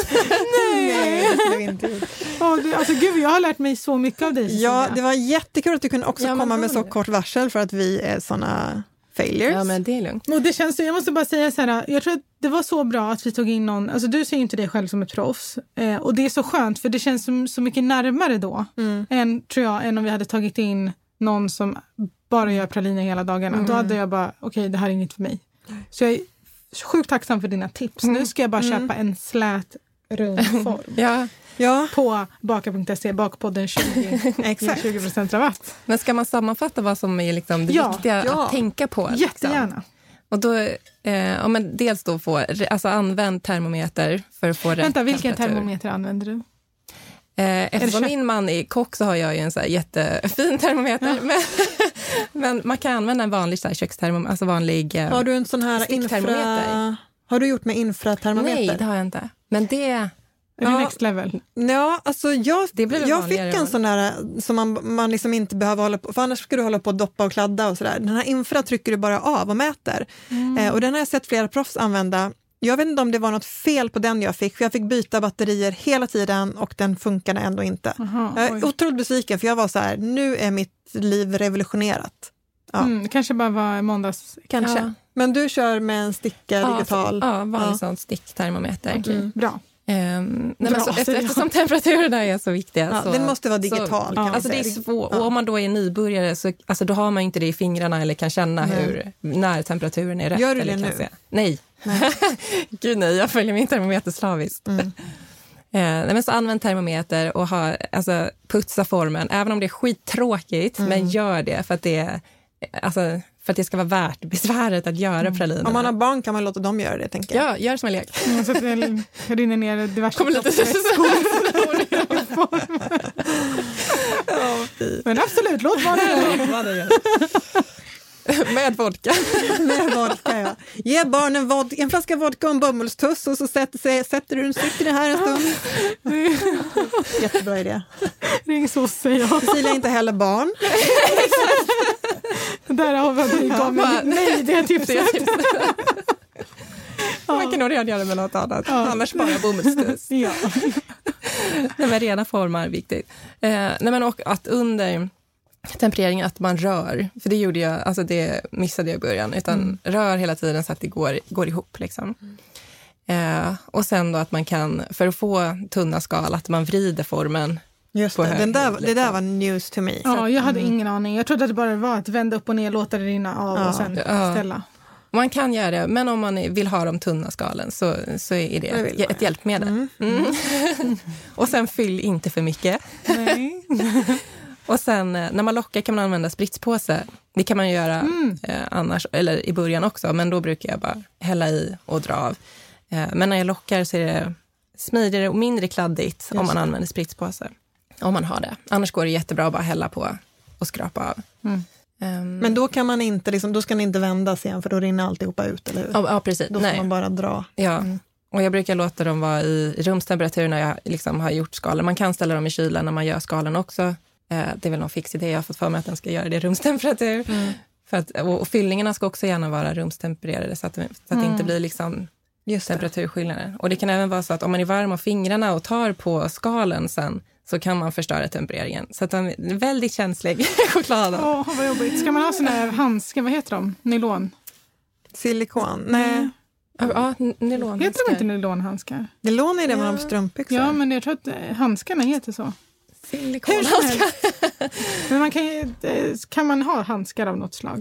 Nej, det skulle vi inte gjort. Ja, det, alltså gud, jag har lärt mig så mycket av dig, Cecilia. Ja, det var jättekul att du kunde också Ja, men komma med var så det. kort varsel för att vi är såna failures. Ja, men det är lugnt. Och det känns, jag måste bara säga så här, jag tror att det var så bra att vi tog in någon, alltså du ser ju inte dig själv som ett proffs, eh, och det är så skönt för det känns som, så mycket närmare då, Mm. än, tror jag, än om vi hade tagit in någon som bara gör praliner hela dagarna. Mm. Då hade jag bara, okej, okay, det här är inget för mig. Så jag är sjukt tacksam för dina tips. Nu ska jag bara Mm. köpa en slät rund form. Ja, Ja, På baka punkt se, bakpodden tjugo, exakt. tjugo procent rabatt. men ska man sammanfatta vad som är liksom det Ja, viktiga ja. att tänka på? Liksom? Jättegärna. Och då, eh, ja, men dels då få, alltså använd termometer för att få rätt Vänta, vilken temperatur. termometer använder du? Eh, eftersom kött? min man är kock så har jag ju en så här jättefin termometer. Ja. Men, men man kan använda en vanlig så här kökstermometer, alltså vanlig... Eh, Har du en sån här infra... Sticktermometer? Har du gjort med infratermometer? nej, det har jag inte. Men det... Är Ja. det next level? Ja, alltså jag, Det blir väl jag fick vanligare en då. sån där som man, man liksom inte behöver hålla på, för annars ska du hålla på och doppa och kladda och sådär. Den här infra trycker du bara av och mäter. Mm. Eh, och den har jag sett flera proffs använda. Jag vet inte om det var något fel på den jag fick, för jag fick byta batterier hela tiden och den funkade ändå inte. Aha, Jag oj. är otroligt besviken, för jag var så här, nu är mitt liv revolutionerat. Ja. Mm, det kanske bara var måndags. Kanske. Ja. Men du kör med en sticka Ja, digital. Ja, vanlig Ja. sån sticktermometer. Okej, Mm. bra. Ehm, nej, Bra, men så, efter, säger jag. eftersom temperaturen är så viktiga. Ja, så, den måste vara digital, Så, kan man alltså det är säga. svårt. Ja. Och om man då är nybörjare så alltså, då har man inte det i fingrarna eller kan känna Nej. hur, när temperaturen är rätt. Gör du eller det kan nu? se. Nej. nej. Gud nej, jag följer min termometer slaviskt. Mm. Eh, nej, men så använd termometer och ha, alltså, putsa formen. Även om det är skittråkigt, Mm. men gör det för att det är, alltså, för att det ska vara värt besväret att göra pralinerna. Om man har barn kan man låta dem göra det, tänker jag. Ja, gör som en lek. Mm, så att det rinner ner diverse Kommer lite Men absolut, låt vara det. Med vodka. Med vodka, ja. Ge barnen vod- en flaska vodka och en bomullstuss och så sätter, sig, sätter du den sitter det här en stund. Jättebra idé. Ring sosse, ja. Cecilia är inte heller barn. Där har vi det. Gav mig nej, det tipset. Man kan nog redan göra det med något annat. Annars bara bomullstuss. Ja. Nej, men rena formar är viktigt. Eh, nej, men och att under tempereringen att man rör. För det gjorde jag, alltså det missade jag i början. Utan Mm. rör hela tiden så att det går, går ihop liksom. Eh, och sen då att man kan, för att få tunna skal, att man vrider formen. Just På det, hög den där, höjd, det där liksom. var news to me. Ja, jag hade ingen aning. Jag trodde att det bara var att vända upp och ner, låta det rinna av Ja. och sen Ja. ställa. Man kan göra det, men om man vill ha de tunna skalen så, så är det Det vill ett, man. ett hjälpmedel. Mm. Mm. Och sen fyll inte för mycket. Nej. Och sen eh, när man lockar kan man använda spritspåse. Det kan man göra Mm. eh, annars, eller i början också, men då brukar jag bara hälla i och dra av. Eh, men när jag lockar så är det smidigare och mindre kladdigt om man det. använder spritspåse. Om man har det. Annars går det jättebra att bara hälla på och skrapa av. Mm. Ehm, Men då kan man inte, liksom, då ska den inte vändas igen, för då rinner alltihopa ut, eller hur? ja, ja, precis. Då får Nej. man bara dra. Ja, Mm. och jag brukar låta dem vara i rumstemperatur när jag liksom har gjort skalen. Man kan ställa dem i kylen när man gör skalen också. Eh, det är väl någon fix idé, jag har fått för mig att den ska göra det i rumstemperatur. Mm. För att, och, och fyllningarna ska också gärna vara rumstempererade så att, det- så att det inte blir liksom Just det. temperaturskillnader. Och det kan även vara så att om man är varm av fingrarna och tar på skalen sen så kan man förstöra tempereringen. Så att den är väldigt känslig, chokladen. Åh, vad jobbigt. Ska man ha såna här handskar, vad heter de? Nylon? Silikon? Nej, Ja, ja, n- nylonhandskar. Heter de inte nylonhandskar? nylon är det man har på strumpbyxor. Ja, men jag tror att eh, handskarna heter så. Silikon. Hur som helst. Men man kan, ju, eh, kan man ha handskar av något slag?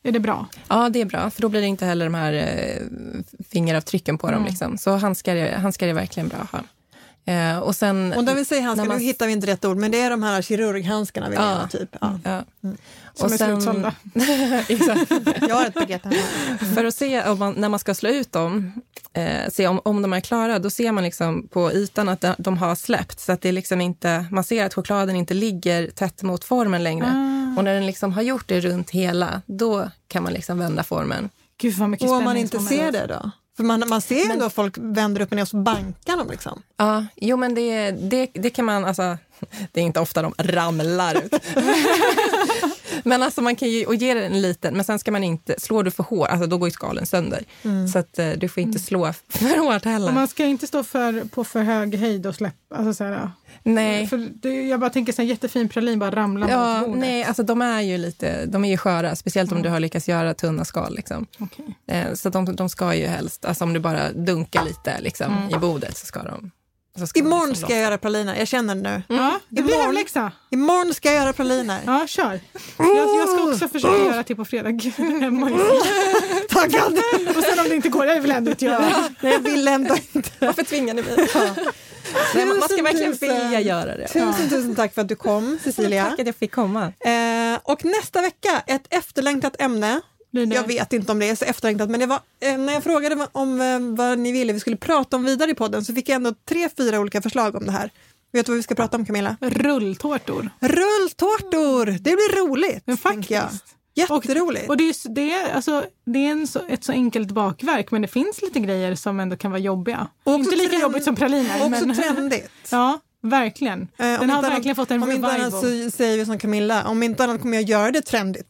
Är det bra? Ja, det är bra. För då blir det inte heller de här eh, fingeravtrycken på mm. dem. Liksom. Så handskar är, handskar är verkligen bra att ha. Eh, och sen, och då vill säga handskar, man... nu hittar vi inte rätt ord, men det är de här kirurghandskarna vi menar, ja. typ. Ja. Ja. Mm. Som och är sen, slutsålda. Exakt. Jag har ett paket här. För att se om man, när man ska slå ut dem, eh, se om, om de är klara, då ser man liksom på ytan att de, de har släppt. Så att det liksom inte, man ser att chokladen inte ligger tätt mot formen längre. Ah. Och när den liksom har gjort det runt hela, då kan man liksom vända formen. Gud vad mycket och om man inte ser det då? För man, man ser ju men, ändå folk vänder upp och ner och så bankar dem liksom. Ja, jo men det, det, det kan man, alltså, det är inte ofta de ramlar ut. Men alltså man kan ju, och ge den en liten, men sen ska man inte, slår du för hårt, alltså då går ju skalen sönder. Mm. Så att uh, du får inte slå för hårt heller. Och man ska inte stå för, på för hög höjd och släppa, alltså så här. Nej. För det, jag bara tänker så en jättefin pralin bara ramlar ja, mot bordet. Nej, alltså de är ju lite, de är ju sköra, speciellt om mm. du har lyckats göra tunna skal liksom. Okay. Eh, så de, de ska ju helst, alltså om du bara dunkar lite liksom mm. i bordet så ska de. Ska Imorgon liksom ska jag göra praliner, jag känner det nu. Mm. Ja, det blir hemläxa. Imorgon ska jag göra praliner. Ja, kör. Jag, jag ska också försöka oh. göra till på fredag. Taggad! Och sen om det inte går, jag vill ändå inte göra. Ja, nej, jag vill ändå inte. Varför tvingar ni mig? Ja. Nej, man ska verkligen vilja göra det. Tusen, ja. tusen tack för att du kom, Cecilia. Tack att jag fick komma. Eh, och nästa vecka, ett efterlängtat ämne. Jag vet inte om det är så efterlängtat, men det var, eh, när jag frågade om eh, vad ni ville vi skulle prata om vidare i podden så fick jag ändå tre, fyra olika förslag om det här. Vet du vad vi ska prata om, Camilla? Rulltårtor. Rulltårtor! Det blir roligt, men tänker jag. Jätteroligt. Och, och det är, det är, alltså, det är en så, ett så enkelt bakverk, men det finns lite grejer som ändå kan vara jobbiga. Och inte lika trend, jobbigt som praliner. Också men, trendigt. Ja, verkligen. Den eh, har verkligen annat, fått en om revival. Om inte annat så säger vi som Camilla, om inte annat kommer jag göra det trendigt.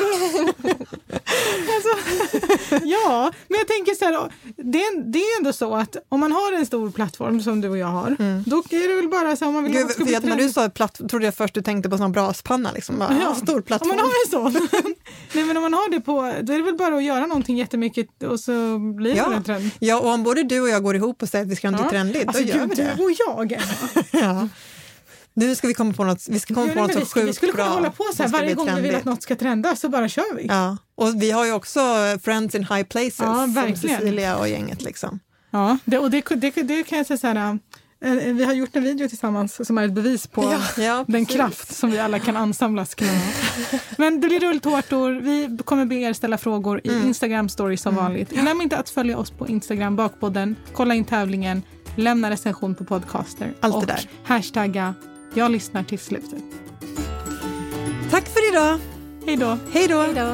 alltså, ja, men jag tänker så här, det är, det är ändå så att om man har en stor plattform som du och jag har, mm. då är det väl bara så om man vill Gud, för att när du sa platt, trodde jag först du tänkte på sån braspanna liksom. Bara, ja, stor plattform. Om man har en sån. Nej, men om man har det på, då är det väl bara att göra någonting jättemycket och så blir det ja. en trend. Ja, och om både du och jag går ihop och säger att vi ska ha något ja. trendigt, alltså, då gör Gud, vi det. Du och jag. ja. Nu ska vi komma på något, vi ska komma ja, på något så vi, sjukt bra. Vi skulle kunna hålla på så här varje gång trendigt. vi vill att något ska trenda, så bara kör vi. Ja, och vi har ju också Friends in High Places, ja, som Cecilia och gänget liksom. Ja, det, och det, det, det kan jag säga så här, vi har gjort en video tillsammans som är ett bevis på ja, ja, den kraft som vi alla kan ansamlas kring. Men det blir rulltårtor, vi kommer be er ställa frågor i mm. Instagram stories som mm. vanligt. Glöm inte att följa oss på Instagram, bakpodden, kolla in tävlingen, lämna recension på podcaster. Allt och det där. Hashtagga jag lyssnar till slutet. Tack för idag. Hej då. Hej då. Hej då.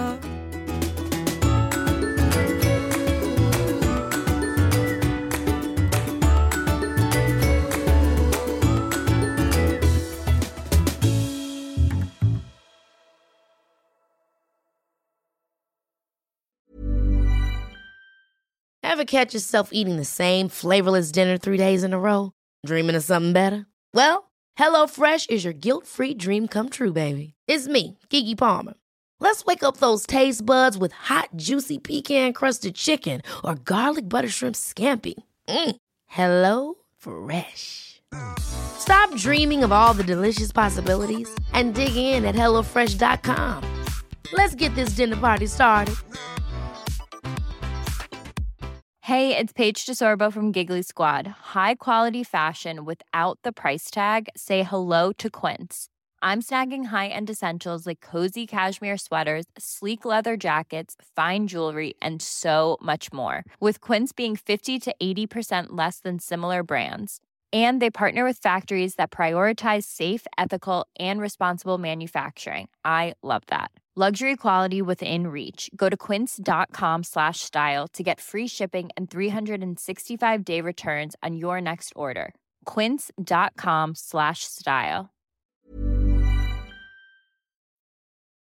Ever catch yourself eating the same flavorless dinner three days in a row? Dreaming of something better? Well, HelloFresh is your guilt-free dream come true, baby. It's me, Keke Palmer. Let's wake up those taste buds with hot, juicy pecan-crusted chicken or garlic butter shrimp scampi. Mm. Hello Fresh. Stop dreaming of all the delicious possibilities and dig in at hello fresh dot com. Let's get this dinner party started. Hey, it's Paige DeSorbo from Giggly Squad. High quality fashion without the price tag. Say hello to Quince. I'm snagging high-end essentials like cozy cashmere sweaters, sleek leather jackets, fine jewelry, and so much more. With Quince being fifty to eighty percent less than similar brands. And they partner with factories that prioritize safe, ethical, and responsible manufacturing. I love that. Luxury quality within reach. Go to quince.com slash style to get free shipping and three sixty-five day returns on your next order. Quince.com slash style.